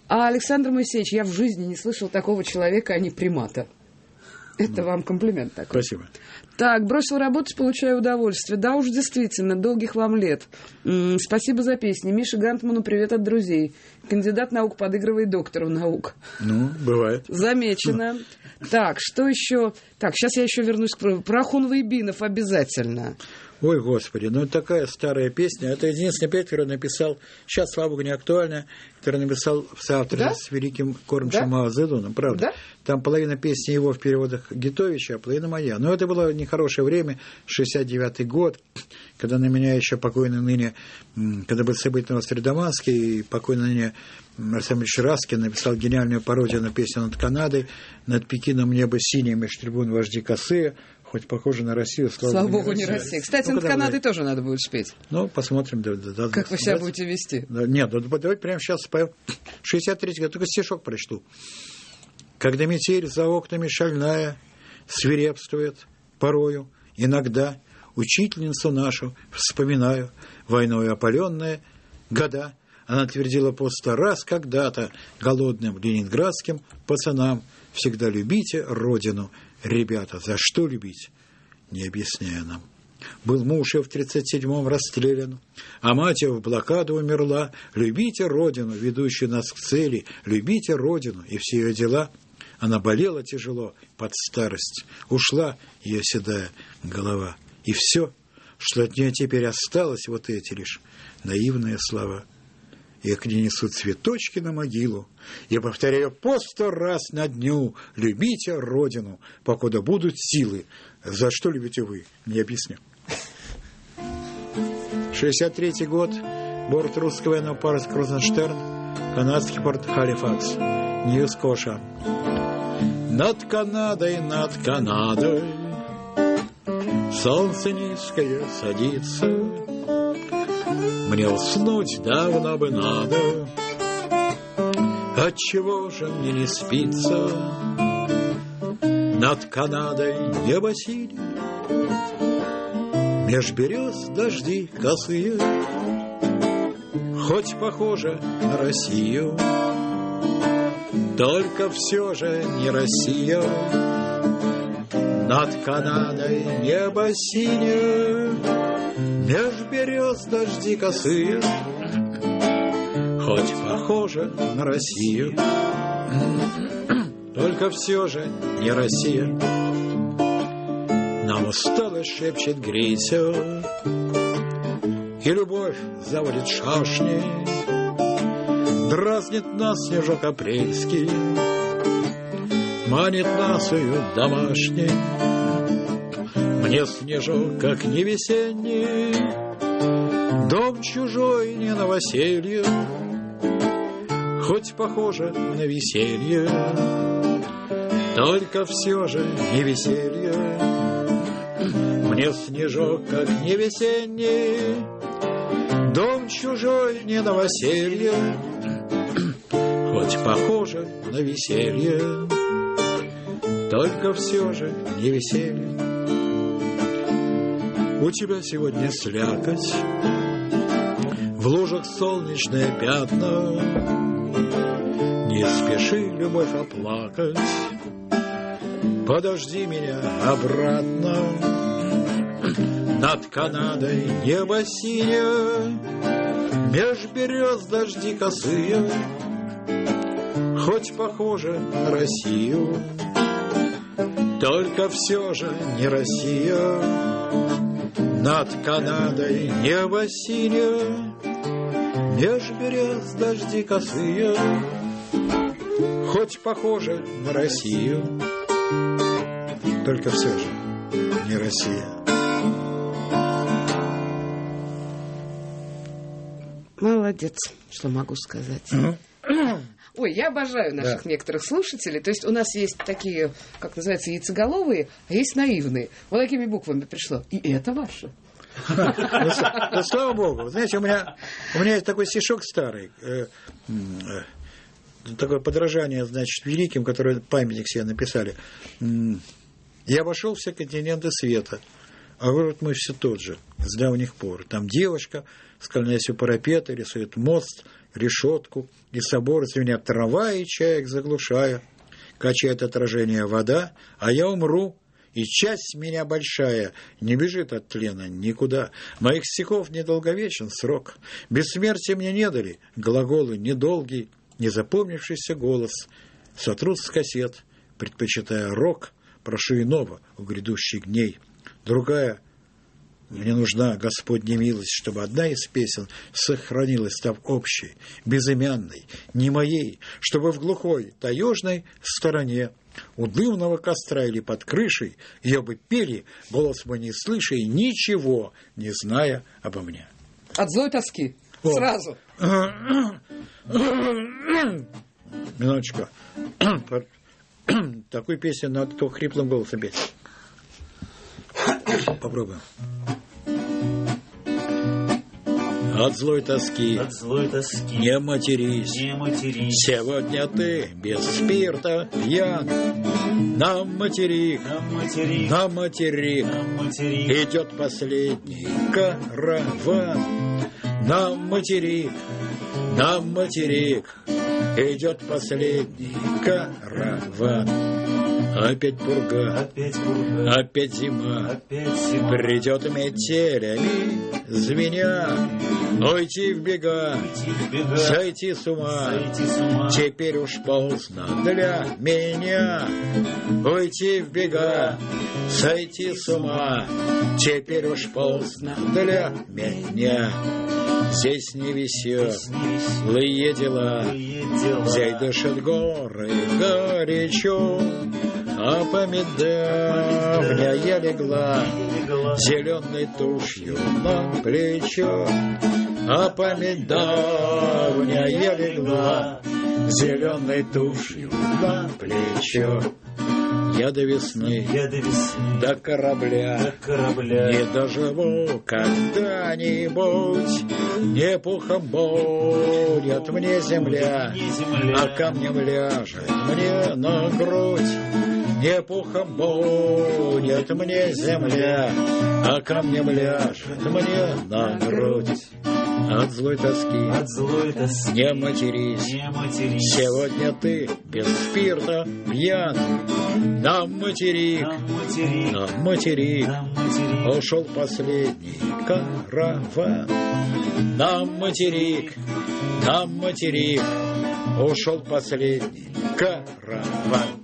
А Александр Моисеевич, я в жизни не слышал такого человека, а не примата. Это вам комплимент такой. Спасибо. Так, бросил работать, получаю удовольствие. Да уж, действительно, долгих вам лет. Спасибо за песни. Мише Гантману привет от друзей. Кандидат наук подыгрывает доктору наук. Ну, бывает. Замечено. Так, что еще? Так, сейчас я еще вернусь про Хунвейбинов обязательно. Ой, Господи, ну это такая старая песня. Это единственная песня, которую написал, сейчас, слава богу, не актуальна, которую написал в соавторстве с великим Кормчем Мао Цзэдуном, правда? Да? Там половина песни его в переводах Гитовича, а половина моя. Но это было нехорошее время, 69-й год, когда на меня еще покойный ныне, когда был событий Нострадаманский, и покойный ныне Александр Раскин написал гениальную пародию на песню над Канадой, над Пекином небо синее, меж трибун вожди косые, хоть похоже на Россию, слава богу, не Россия. Кстати, над Канадой тоже надо будет спеть. Ну, посмотрим. Как вы себя будете вести? Нет, давайте прямо сейчас споем. 63-й год, только стишок прочту. Когда метель за окнами шальная свирепствует порою, иногда учительницу нашу вспоминаю, войною опаленная года. Она твердила по 100 раз когда-то голодным ленинградским пацанам: всегда любите родину, ребята. За что любить, не объясняя нам. Был муж ее в 37-м расстрелян, а мать его в блокаду умерла. Любите родину, ведущую нас к цели, любите родину и все ее дела. Она болела тяжело под старость, ушла ее седая голова. И все, что от нее теперь осталось, вот эти лишь наивные слова. Я к ней несу цветочки на могилу, я повторяю по 100 раз на дню: любите родину, покуда будут силы. За что любите вы? Не объясню. 63-й год. Борт русского военного паруса Крузенштерн, канадский порт Халифакс, Нью-Скоша. Над Канадой, солнце низкое садится. Мне уснуть давно бы надо, отчего же мне не спится? Над Канадой небо синее, меж берез дожди косые, хоть похоже на Россию, только все же не Россия. Над Канадой небо синее, меж берез дожди косые, хоть похоже на Россию, только все же не Россия. Нам усталость шепчет: грейся, и любовь заводит шашни. Дразнит нас снежок апрельский, манит нас уют домашний. Мне снежок, как не весенний, дом чужой, не новоселье, хоть похоже на веселье, только все же не веселье. Мне снежок, как не весенний, дом чужой, не новоселье, хоть похоже на веселье, только все же не веселье. У тебя сегодня слякоть, в лужах солнечные пятна. Не спеши, любовь, оплакать, подожди меня обратно. Над Канадой небо синее, меж берез дожди косые, хоть похоже на Россию, только все же не Россия. Над Канадой небо синее, меж берез дожди косые, хоть похоже на Россию, только все же не Россия. Молодец, что могу сказать. Ой, я обожаю наших некоторых слушателей. То есть у нас есть такие, как называется, яйцеголовые, а есть наивные. Вот такими буквами пришло. И это ваше. Ну, слава богу. Знаете, у меня есть такой стишок старый, такое подражание, значит, великим, которые памятник себе написали. Я обошел все континенты света, а город мой все тот же, с давних пор. Там девушка, склоняясь у парапета, рисует мост решетку, и собор звенят трамваи, чаек заглушая. Качает отражение вода, а я умру, и часть меня большая не бежит от тлена никуда. Моих стихов недолговечен срок, бессмертия мне не дали глаголы недолгий, незапомнившийся голос. Сотрут с кассет, предпочитая рок, прошу иного у грядущих дней. Другая: мне нужна Господня милость, чтобы одна из песен сохранилась, став общей, безымянной, не моей, чтобы в глухой, таежной стороне у дымного костра или под крышей ее бы пели, голос мой не слыша и ничего не зная обо мне. От злой тоски. Сразу. Минуточку. Такую песню надо только хриплым голосом петь. Попробуем. От злой тоски не матерись, сегодня ты без спирта пьян. На материк идет последний караван. На материк идет последний караван. Опять пурга, опять зима, придет метелями звеня. Уйти в бега, сойти с ума, теперь уж поздно для меня. Уйти в бега, сойти с ума, теперь уж поздно для меня. Здесь не веселые дела, здесь дышат горы горячо. А помидавня я легла зеленой тушью на плечо. А помидавня я легла зеленой тушью на плечо. Я до весны, до корабля не доживу когда-нибудь. Не пухом будет мне земля, а камнем ляжет мне на грудь. Не пухом будет мне земля, а камнем ляжет мне на грудь. От злой тоски не матерись, сегодня ты без спирта пьян. На материк ушел последний караван. На материк ушел последний караван.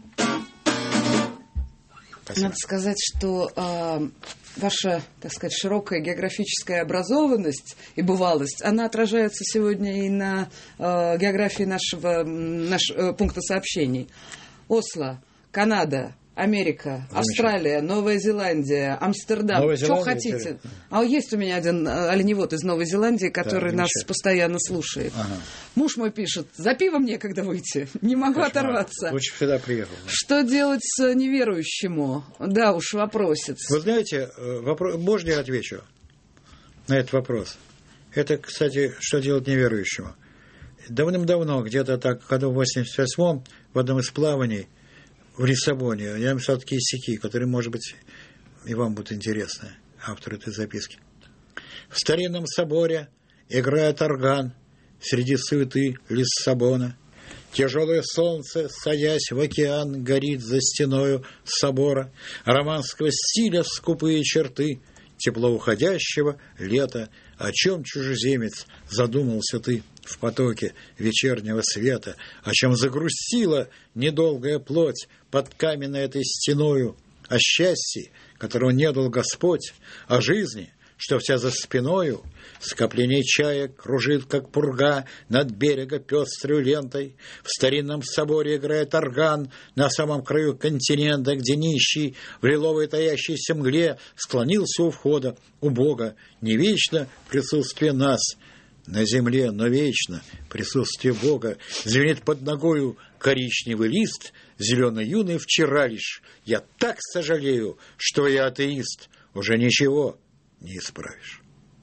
Спасибо. Надо сказать, что ваша, так сказать, широкая географическая образованность и бывалость, она отражается сегодня и на географии нашего пункта сообщений. Осло, Канада, Америка, Австралия, Новая Зеландия, Амстердам. Что хотите? Интересно. А есть у меня один оленевод из Новой Зеландии, который нас постоянно слушает. Ага. Муж мой пишет: за пивом некогда выйти, не могу оторваться. Лучше сюда приехал. Что делать с неверующему? Да уж, вопросец. Вы знаете, можно я отвечу на этот вопрос? Это, кстати, что делать неверующему? Давным-давно, где-то так, в году 88-м, в одном из плаваний в Лиссабоне, я написал такие стихи, которые, может быть, и вам будут интересны, автор этой записки. В старинном соборе играет орган среди суеты Лиссабона. Тяжелое солнце, садясь в океан, горит за стеною собора. Романского стиля скупые черты тепло уходящего лета. О чем, чужеземец, задумался ты в потоке вечернего света? О чем загрустила недолгая плоть под каменной этой стеною? О счастье, которого не дал Господь, о жизни, что вся за спиною, скопление чаек кружит, как пурга, над берега пестрой лентой. В старинном соборе играет орган на самом краю континента, где нищий в лиловой таящейся мгле склонился у входа у Бога. Не вечно присутствие нас на земле, но вечно присутствие Бога. Звенит под ногою коричневый лист, зеленый юный вчера лишь. Я так сожалею, что я атеист, уже ничего не исправишь.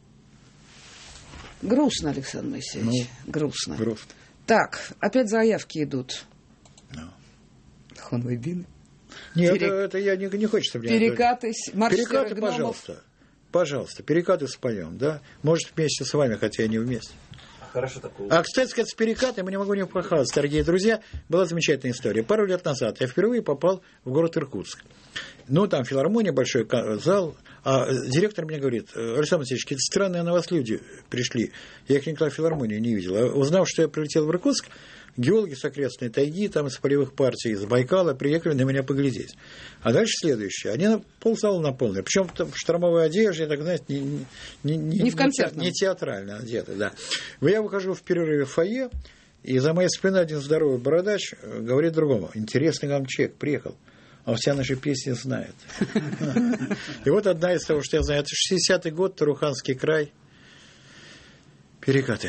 Грустно, Александр Моисеевич, грустно. Так, опять заявки идут. Хонвейбины. Нет, это я не хочется. Перекаты, перекаты, пожалуйста. Пожалуйста, перекаты споем, да? Может, вместе с вами, хотя и не вместе. Хорошо такое. А, кстати сказать, с перекатом, я не могу не похвастаться, дорогие друзья, была замечательная история. Пару лет назад я впервые попал в город Иркутск. Ну, там филармония, большой зал. А директор мне говорит: Александр Васильевич, какие-то странные на вас люди пришли. Я их никогда в филармонии не видел. А узнав, что я прилетел в Иркутск, геологи с окрестной тайги, там из полевых партий, из Байкала, приехали на меня поглядеть. А дальше следующее. Они ползала наполнили. Причем в штормовой одежде, так, знаете, не в концертном. Не театрально одеты, да. Я выхожу в перерыве в фойе, и за моей спиной один здоровый бородач говорит другому: интересный вам человек приехал. Он все наши песни знает. И вот одна из того, что я знаю, это 60-й год, Таруханский край. Перекаты.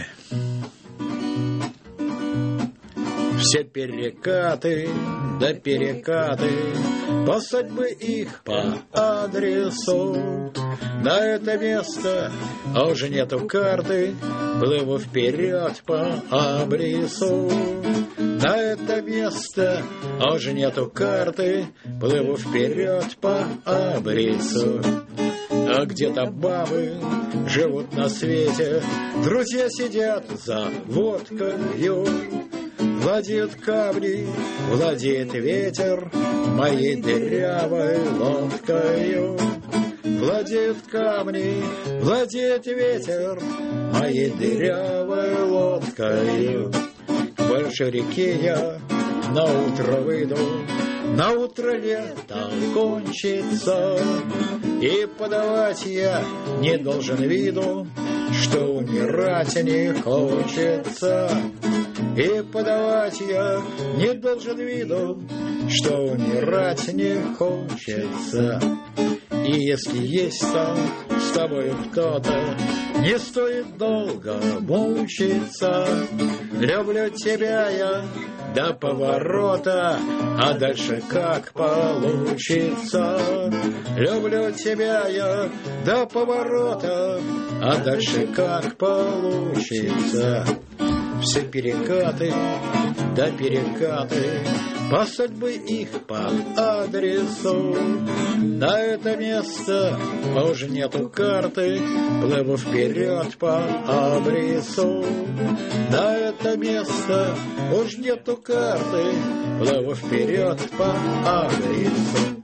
Все перекаты, да перекаты, послать бы их по адресу. На это место уже нету карты, плыву вперед по абрису. На это место уже нету карты, плыву вперед по абрису. А где-то бабы живут на свете, друзья сидят за водкою. Владеют камни, владеет ветер моей дырявой лодкою. Владеют камни, владеет ветер моей дырявой лодкою. К большой реке я на утро выйду, на утро лето кончится, и подавать я не должен виду, что умирать не хочется. И подавать я не должен виду, что умирать не хочется. И если есть там с тобой кто-то, не стоит долго мучиться. Люблю тебя я до поворота, а дальше как получится. Люблю тебя я до поворота, а дальше как получится. Все перекаты, да перекаты, послать бы их по адресу. На это место уже нету карты, плыву вперед по абрису. На это место уж нету карты, плыву вперед по адресу.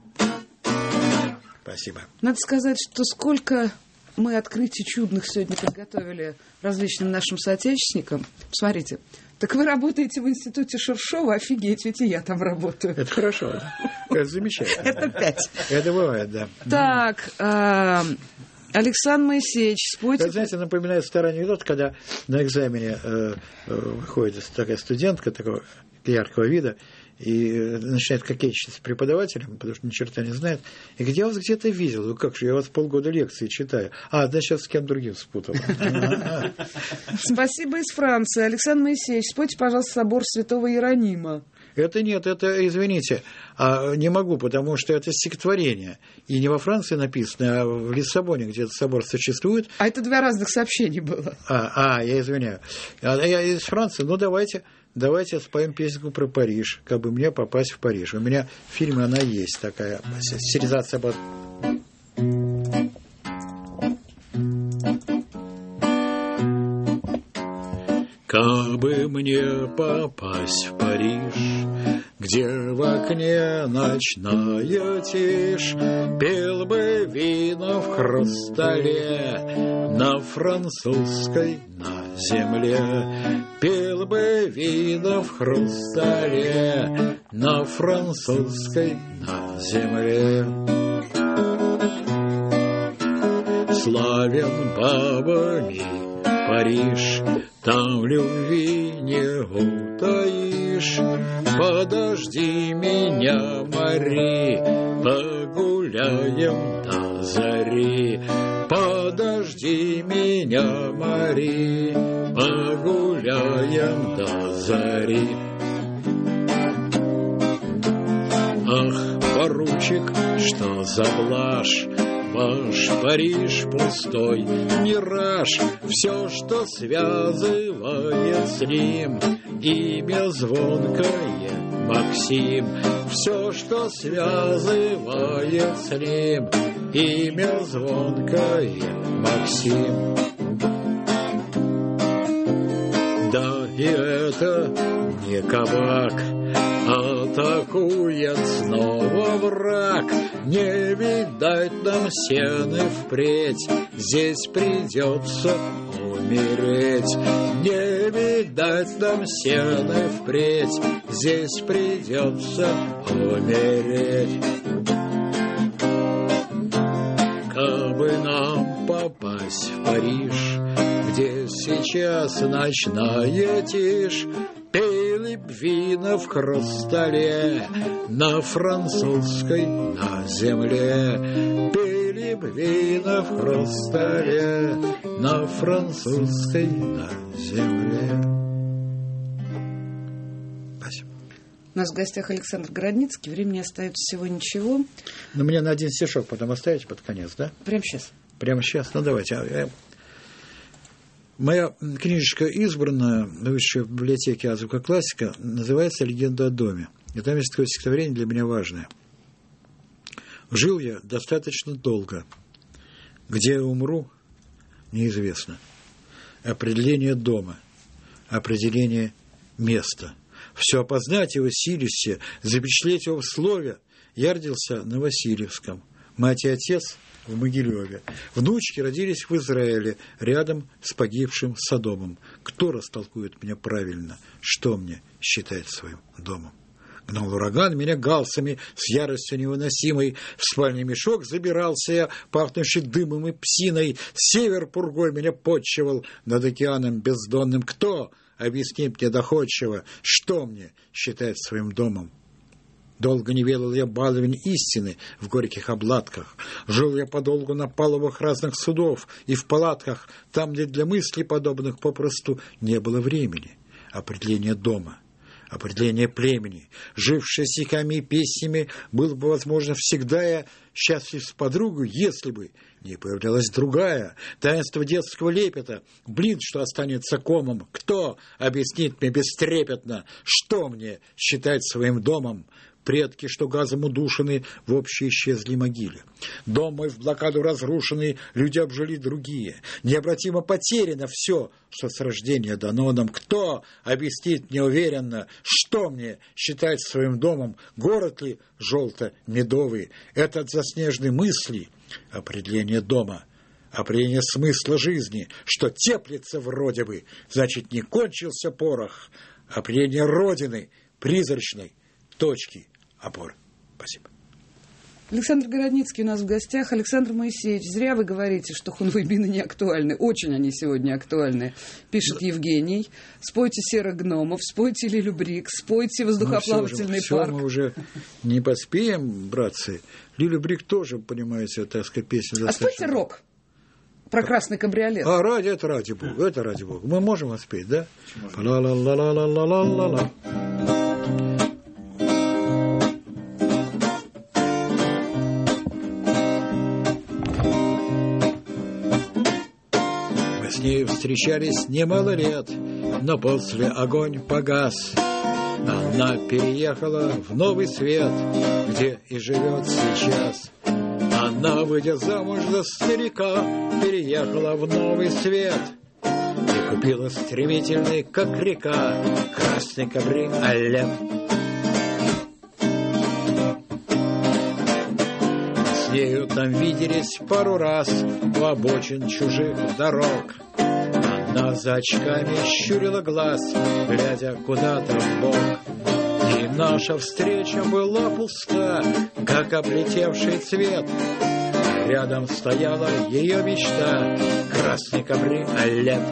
Спасибо. Надо сказать, что сколько мы открытий чудных сегодня подготовили различным нашим соотечественникам. Смотрите, так вы работаете в институте Шершова, офигеть, ведь и я там работаю. Это хорошо, это замечательно. Это 5. Это бывает, да. Так, Александр Моисеевич, спойте. Это, знаете, напоминает старый анекдот, когда на экзамене выходит такая студентка такого яркого вида, и начинает кокетничать с преподавателем, потому что ни черта не знает. И говорит: я вас где-то видел. Ну как же, я вас полгода лекции читаю. Да, сейчас с кем другим спутал. Спасибо из Франции. Александр Моисеевич, спойте, пожалуйста, собор Святого Иеронима. Это нет, это, извините, не могу, потому что это стихотворение. И не во Франции написано, а в Лиссабоне, где этот собор существует. А это 2 разных сообщения было. Я извиняю. Я из Франции, ну давайте споем песенку про Париж, как бы мне попасть в Париж. У меня в фильме она есть такая стилизация. Как бы мне попасть в Париж, где в окне ночная тишь, пил бы вино в хрустале на французской на земле, пил бы вино в хрустале на французской на земле. Славен бабами Париж, там любви не утаишь. Подожди меня, Мари, погуляем до зари. Подожди меня, Мари, погуляем до зари. Ах, поручик, что за блажь, ваш Париж пустой мираж, все, что связывает с ним, имя звонкое Максим. Все, что связывает с ним, имя звонкое Максим. И это не кабак, атакует снова враг. Не видать нам сены впредь, здесь придется умереть. Не видать нам сены впредь, здесь придется умереть. Кабы нам попасть в Париж, где сейчас ночная тишь, пили б вина в хрустале на французской на земле. Пили б вина в хрустале на французской на земле. Спасибо. У нас в гостях Александр Городницкий. Времени остается всего ничего. Но мне на один стишок потом оставите под конец, да? Прямо сейчас. Прямо сейчас? Ну, давайте. Моя книжечка избранная в Высшей библиотеке «Азбука классика» называется «Легенда о доме». И там есть такое стихотворение для меня важное. «Жил я достаточно долго. Где я умру, неизвестно. Определение дома, определение места. Все опознать его силюсь, запечатлеть его в слове. Я родился на Васильевском. Мать и отец в Могилеве. Внучки родились в Израиле, рядом с погибшим Содомом. Кто растолкует меня правильно, что мне считать своим домом? Гнал ураган меня галсами с яростью невыносимой. В спальный мешок забирался я, пахнувший дымом и псиной. Север пургой меня подчивал над океаном бездонным. Кто объяснит мне доходчиво, что мне считать своим домом? Долго не ведал я баловень истины в горьких обладках. Жил я подолгу на палубах разных судов и в палатках, там, где для мыслей подобных попросту не было времени. Определение дома, определение племени, жившее стихами и песнями, было бы, возможно, всегда я счастлив с подругой, если бы не появлялась другая. Таинство детского лепета, блин, что останется комом. Кто объяснит мне бестрепетно, что мне считать своим домом? Предки, что газом удушены, в общей исчезли могиле. Дом мой в блокаду разрушенный, люди обжили другие. Необратимо потеряно все, что с рождения дано нам. Кто объяснит мне уверенно, что мне считать своим домом? Город ли желто-медовый? Этот заснеженный мысли определение дома, определение смысла жизни, что теплится вроде бы, значит, не кончился порох. Определение Родины, призрачной точки опоры. Спасибо. Александр Городницкий у нас в гостях. Александр Моисеевич, зря вы говорите, что хунвейбины не актуальны. Очень они сегодня актуальны. Пишет Евгений. Спойте «Серых гномов», спойте «Лилю Брик», спойте «Воздухоплавательный парк». Все мы уже не поспеем, братцы. Лилю Брик тоже, понимаете, так сказать, песня достаточно. А спойте рок. Про красный кабриолет. Это ради Бога, это ради Бога. Мы можем воспеть, да? Ла-ла-ла-ла-ла-ла-ла-ла. С ней встречались немало лет, но после огонь погас. Она переехала в новый свет, где и живет сейчас. Она, выйдя замуж за старика, переехала в новый свет и купила стремительный, как река, красный кабриолет. С нею там виделись пару раз у обочин чужих дорог. Она за очками щурила глаз, глядя куда-то вбок. И наша встреча была пуста, как облетевший цвет. Рядом стояла ее мечта, красный кабриолет.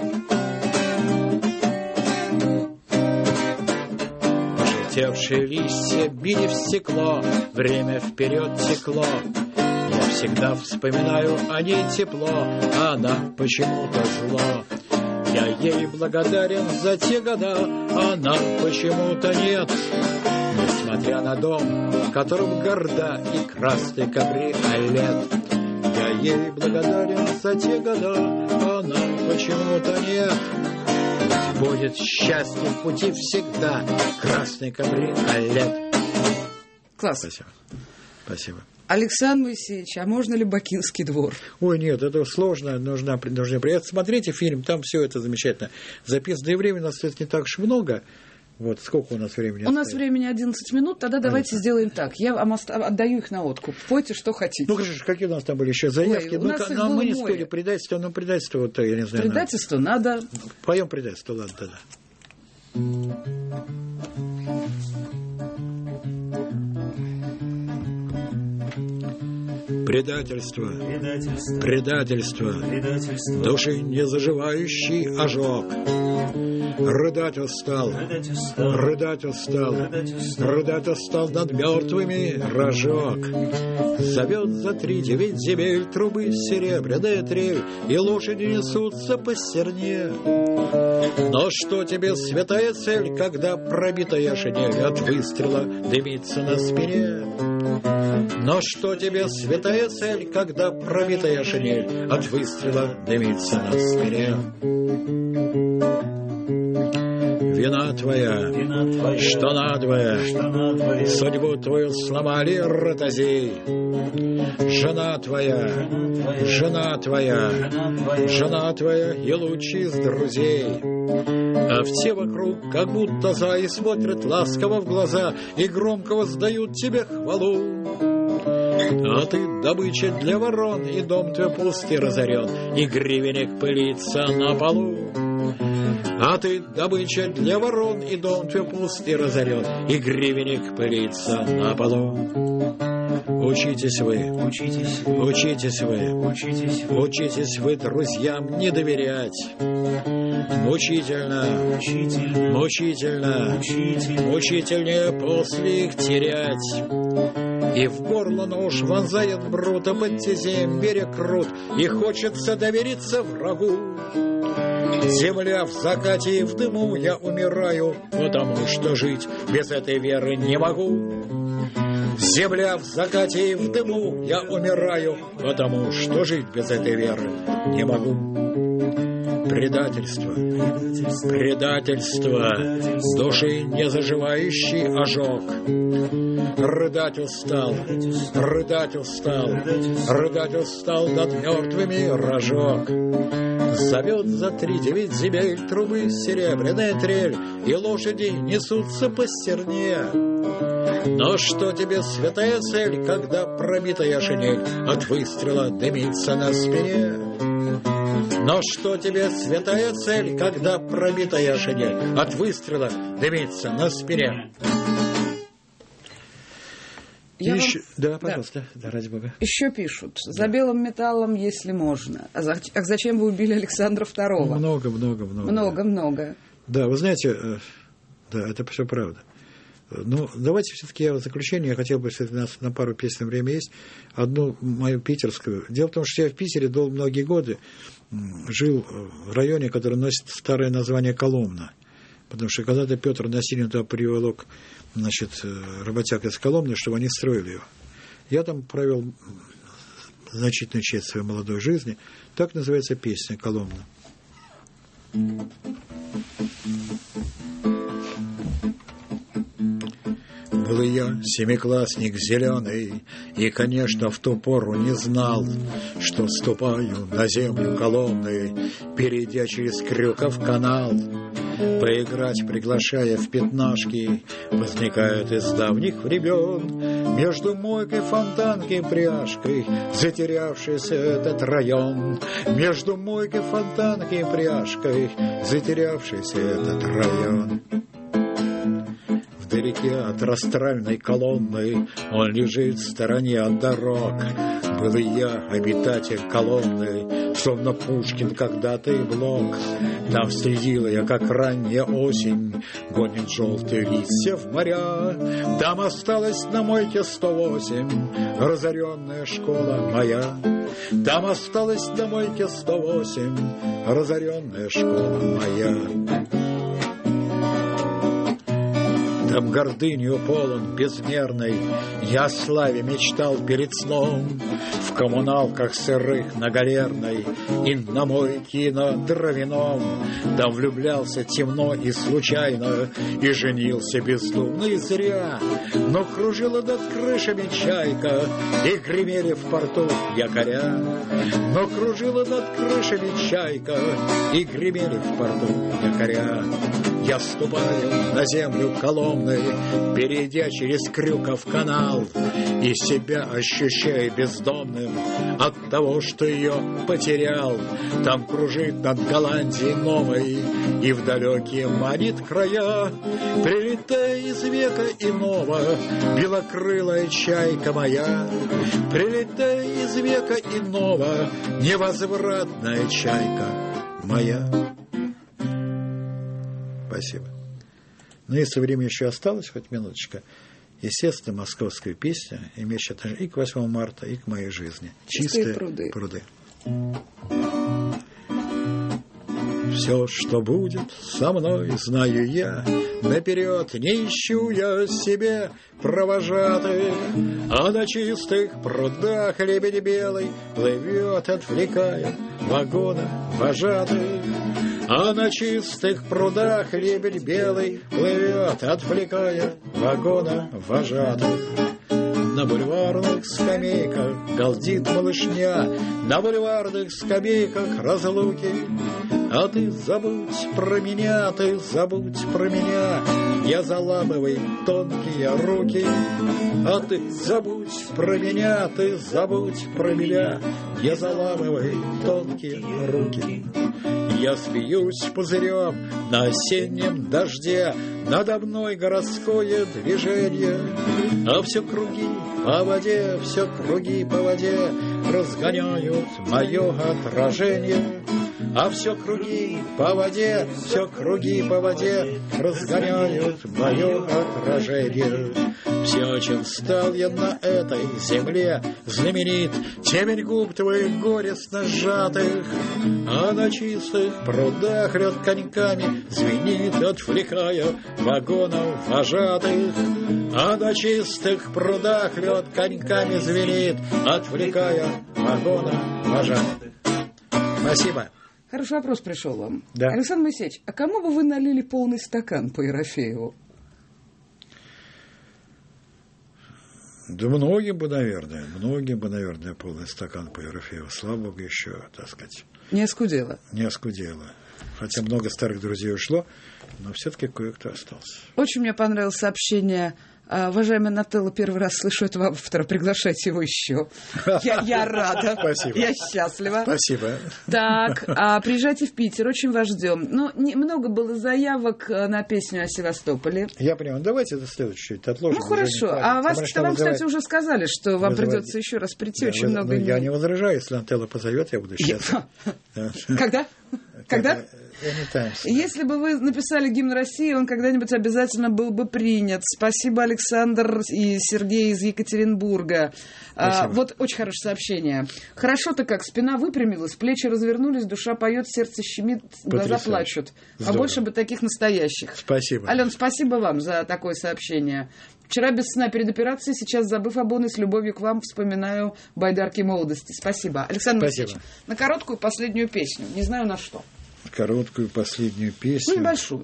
Пожелтевшие листья били в стекло, время вперед текло. Я всегда вспоминаю о ней тепло, а она почему-то зло. Я ей благодарен за те года, она почему-то нет. Несмотря на дом, в котором горда и красный кабриолет. Я ей благодарен за те года, она почему-то нет. Ведь будет счастье в пути всегда, красный кабриолет. Класс. Спасибо. Спасибо. Александр Моисеевич, а можно ли Бакинский двор? Ой, нет, это сложно, нужно смотрите фильм, там все это замечательно записано. Да и времени у нас не так уж много. Вот, сколько у нас времени? У нас времени 11 минут, тогда давайте сделаем так. Я вам отдаю их на откуп. Пойте, что хотите. Ну, хорошо, какие у нас там были еще заявки? Ой, но мы не успели. Предательство, вот, я не знаю. Предательство надо. Поем предательство, ладно, тогда. Предательство, предательство, души не заживающий ожог. Рыдать устал, рыдать устал, рыдать устал над мертвыми рожок. Зовет за 3-9 земель трубы серебряная трель, и лошади несутся по стерне. Но что тебе святая цель, когда пробитая шинель от выстрела дымится на спине? Но что тебе святая цель, когда пробитая шинель от выстрела дымится на спине? Вина твоя, что надвое, судьбу твою сломали ротозей. Жена твоя, жена твоя, жена твоя и лучший из друзей. А все вокруг, как будто зайи, смотрят ласково в глаза и громко воздают тебе хвалу. А ты добыча для ворон, и дом твой пуст и разорен, и гривенник пылится на полу. А ты добыча для ворон, и дом твой пуст и разорен, и гривенник пылится на полу. Учитесь вы, учитесь вы, учитесь вы друзьям не доверять. Мучительно, мучительно, мучительнее после их терять. И в горло нож вонзает брут, а под тезем берег крут, и хочется довериться врагу. Земля в закате и в дыму, я умираю, потому что жить без этой веры не могу. Земля в закате и в дыму, я умираю, потому что жить без этой веры не могу. Предательство, предательство, души не заживающий ожог. Рыдать устал, рыдать устал, рыдать устал над мертвыми рожок. Зовет за 3-9 земель трубы серебряная трель, и лошади несутся по стерне. Но что тебе святая цель, когда пробитая шинель от выстрела дымится на спине? Но что тебе святая цель, когда пробитая шинель от выстрела дымится на спине? Да, пожалуйста, да, ради бога. Еще пишут, за белым металлом, если можно. А зачем вы убили Александра II? Много. Да, вы знаете, да, это все правда. Ну, давайте все-таки я в заключение, я хотел бы, если у нас на пару песен время есть, одну мою питерскую. Дело в том, что я в Питере многие годы жил в районе, который носит старое название Коломна. Потому что когда-то Петр Насилин туда приволок, работяг из Коломны, чтобы они строили его. Я там провел значительную часть своей молодой жизни. Так называется песня «Коломна». Был я семиклассник зеленый, и, конечно, в ту пору не знал, что ступаю на землю Коломны, перейдя через Крюков канал. Поиграть, приглашая в пятнашки, возникает из давних времен между мойкой, фонтанкой, пряжкой затерявшийся этот район. Между мойкой, фонтанкой, пряжкой затерявшийся этот район. Вдалеке от растральной колонны он лежит в стороне от дорог. Был и я, обитатель Коломны, словно Пушкин когда-то и Блок. Там следила я, как ранняя осень гонит желтые листья в моря. Там осталась на мойке 108 разоренная школа моя. Там осталась на мойке 108 разоренная школа моя. Там гордынью полон безмерной я о славе мечтал перед сном. В коммуналках сырых на Галерной и на мойке на Дровяном. Да влюблялся темно и случайно, и женился бездумно и зря. Но кружила над крышами чайка, и гремели в порту якоря. Но кружила над крышами чайка, и гремели в порту якоря. Я ступаю на землю Коломны, перейдя через Крюков канал, и себя ощущаю бездомным от того, что ее потерял. Там кружит над Голландией новой и в далекие манит края. Прилетая из века иного, белокрылая чайка моя. Прилетая из века иного, невозвратная чайка моя. Спасибо. Ну, если время еще осталось, хоть минуточка, естественно, московская песня, имеющая отношение и к 8 марта, и к моей жизни. Чистые пруды. Все, что будет со мной, знаю я, наперед не ищу я себе провожатых, а на чистых прудах лебедь белый плывет, отвлекая вагона вожатых. А на чистых прудах лебедь белый плывет, отвлекая вагона вожатых. На бульварных скамейках галдит малышня, на бульварных скамейках разлуки. А ты забудь про меня, ты забудь про меня, я заламываю тонкие руки. А ты забудь про меня, ты забудь про меня, я заламываю тонкие руки. Я смеюсь пузырем на осеннем дожде, надо мной городское движение. А все круги по воде, все круги по воде разгоняют мое отражение. А все круги по воде, все круги по воде разгоняют мое отражение. Все, чем стал я на этой земле знаменит, темень губ твоих горестно сжатых. А на чистых прудах лед коньками звенит, отвлекая вагонов вожатых. А на чистых прудах лед коньками звенит, отвлекая вагонов вожатых. Спасибо. Хороший вопрос пришел вам. Да. Александр Моисеевич, а кому бы вы налили полный стакан по Ерофееву? Да многим бы, наверное, полный стакан по Ерофееву. Слава Богу, еще, так сказать. Не оскудело? Не оскудело. Хотя много старых друзей ушло, но все-таки кое-кто остался. Очень мне понравилось сообщение. Уважаемая Нателла, первый раз слышу этого автора. Приглашайте его еще. Я рада. Спасибо. Я счастлива. Спасибо. Так, приезжайте в Питер, очень вас ждем. Ну, много было заявок на песню о Севастополе. Я понимаю. Давайте это следующее отложим. Ну, хорошо. А вам, кстати, уже сказали, что вам придется еще раз прийти. Очень много. Я не возражаю, если Нателла позовет, я буду счастлив. Когда? Если бы вы написали гимн России, он когда-нибудь обязательно был бы принят. Спасибо, Александр и Сергей из Екатеринбурга. Вот очень хорошее сообщение. Хорошо-то как, спина выпрямилась, плечи развернулись, душа поет, сердце щемит, глаза плачут. Здорово. А больше бы таких настоящих. Спасибо. Ален, спасибо вам за такое сообщение. Вчера без сна перед операцией, сейчас, забыв об он, и с любовью к вам вспоминаю байдарки молодости. Спасибо. Александр Моисеевич, на короткую последнюю песню. Не знаю на что. Короткую последнюю песню. Ну, небольшую.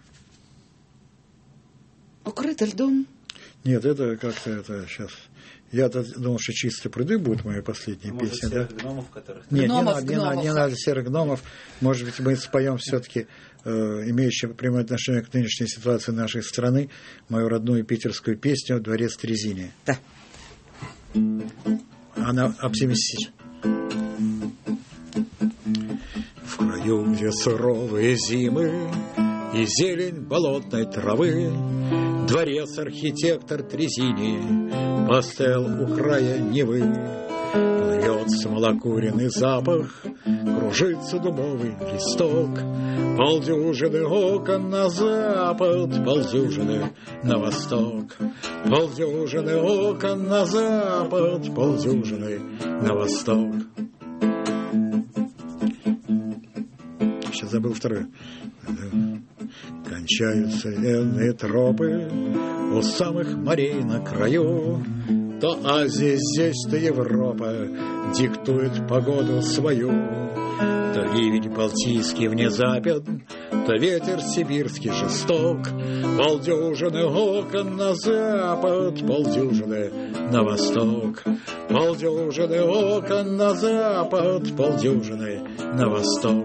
Укрыто льдом. Нет, это как-то это сейчас. Я-то думал, что «Чистые пруды» будет моя последняя песня. Серых гномов, которых... Нет, не надо серых гномов. Может быть, мы споем все-таки, имеющую прямое отношение к нынешней ситуации нашей страны, мою родную питерскую песню «Дворец Трезини». Да. Она оптимистична. В краю, где суровые зимы и зелень болотной травы, дворец архитектор Трезини поставил у края Невы. Льет смолокуренный запах, кружится дубовый листок, полдюжины окон на запад, полдюжины на восток, полдюжины окон на запад, полдюжины на восток. Сейчас забыл второе. Кончаются ленные тропы у самых морей на краю, То Азия здесь, то Европа диктует погоду свою. То ливень балтийский внезапен, то ветер сибирский жесток. Полдюжины окон на запад, полдюжины на восток. Полдюжины окон на запад, полдюжины на восток.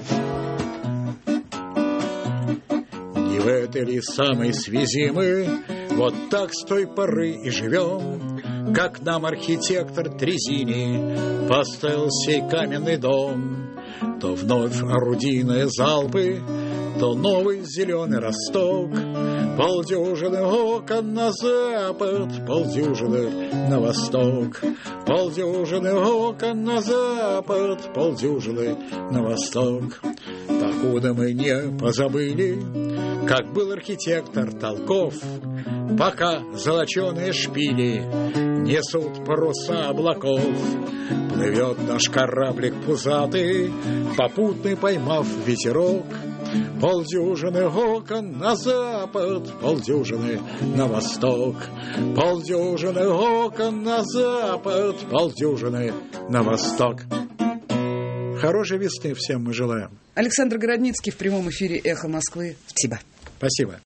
Не в этой ли самой связи мы вот так с той поры и живем, как нам архитектор Трезини поставил сей каменный дом. То вновь орудийные залпы, то новый зеленый росток. Полдюжины окон на запад, полдюжины на восток. Полдюжины окон на запад, полдюжины на восток. Покуда мы не позабыли, как был архитектор толков, пока золоченые шпили несут паруса облаков. Плывет наш кораблик пузатый, попутный поймав ветерок. Полдюжины окон на запад, полдюжины на восток. Полдюжины окон на запад, полдюжины на восток. Хорошей весны всем мы желаем. Александр Городницкий в прямом эфире «Эхо Москвы». Спасибо. Спасибо.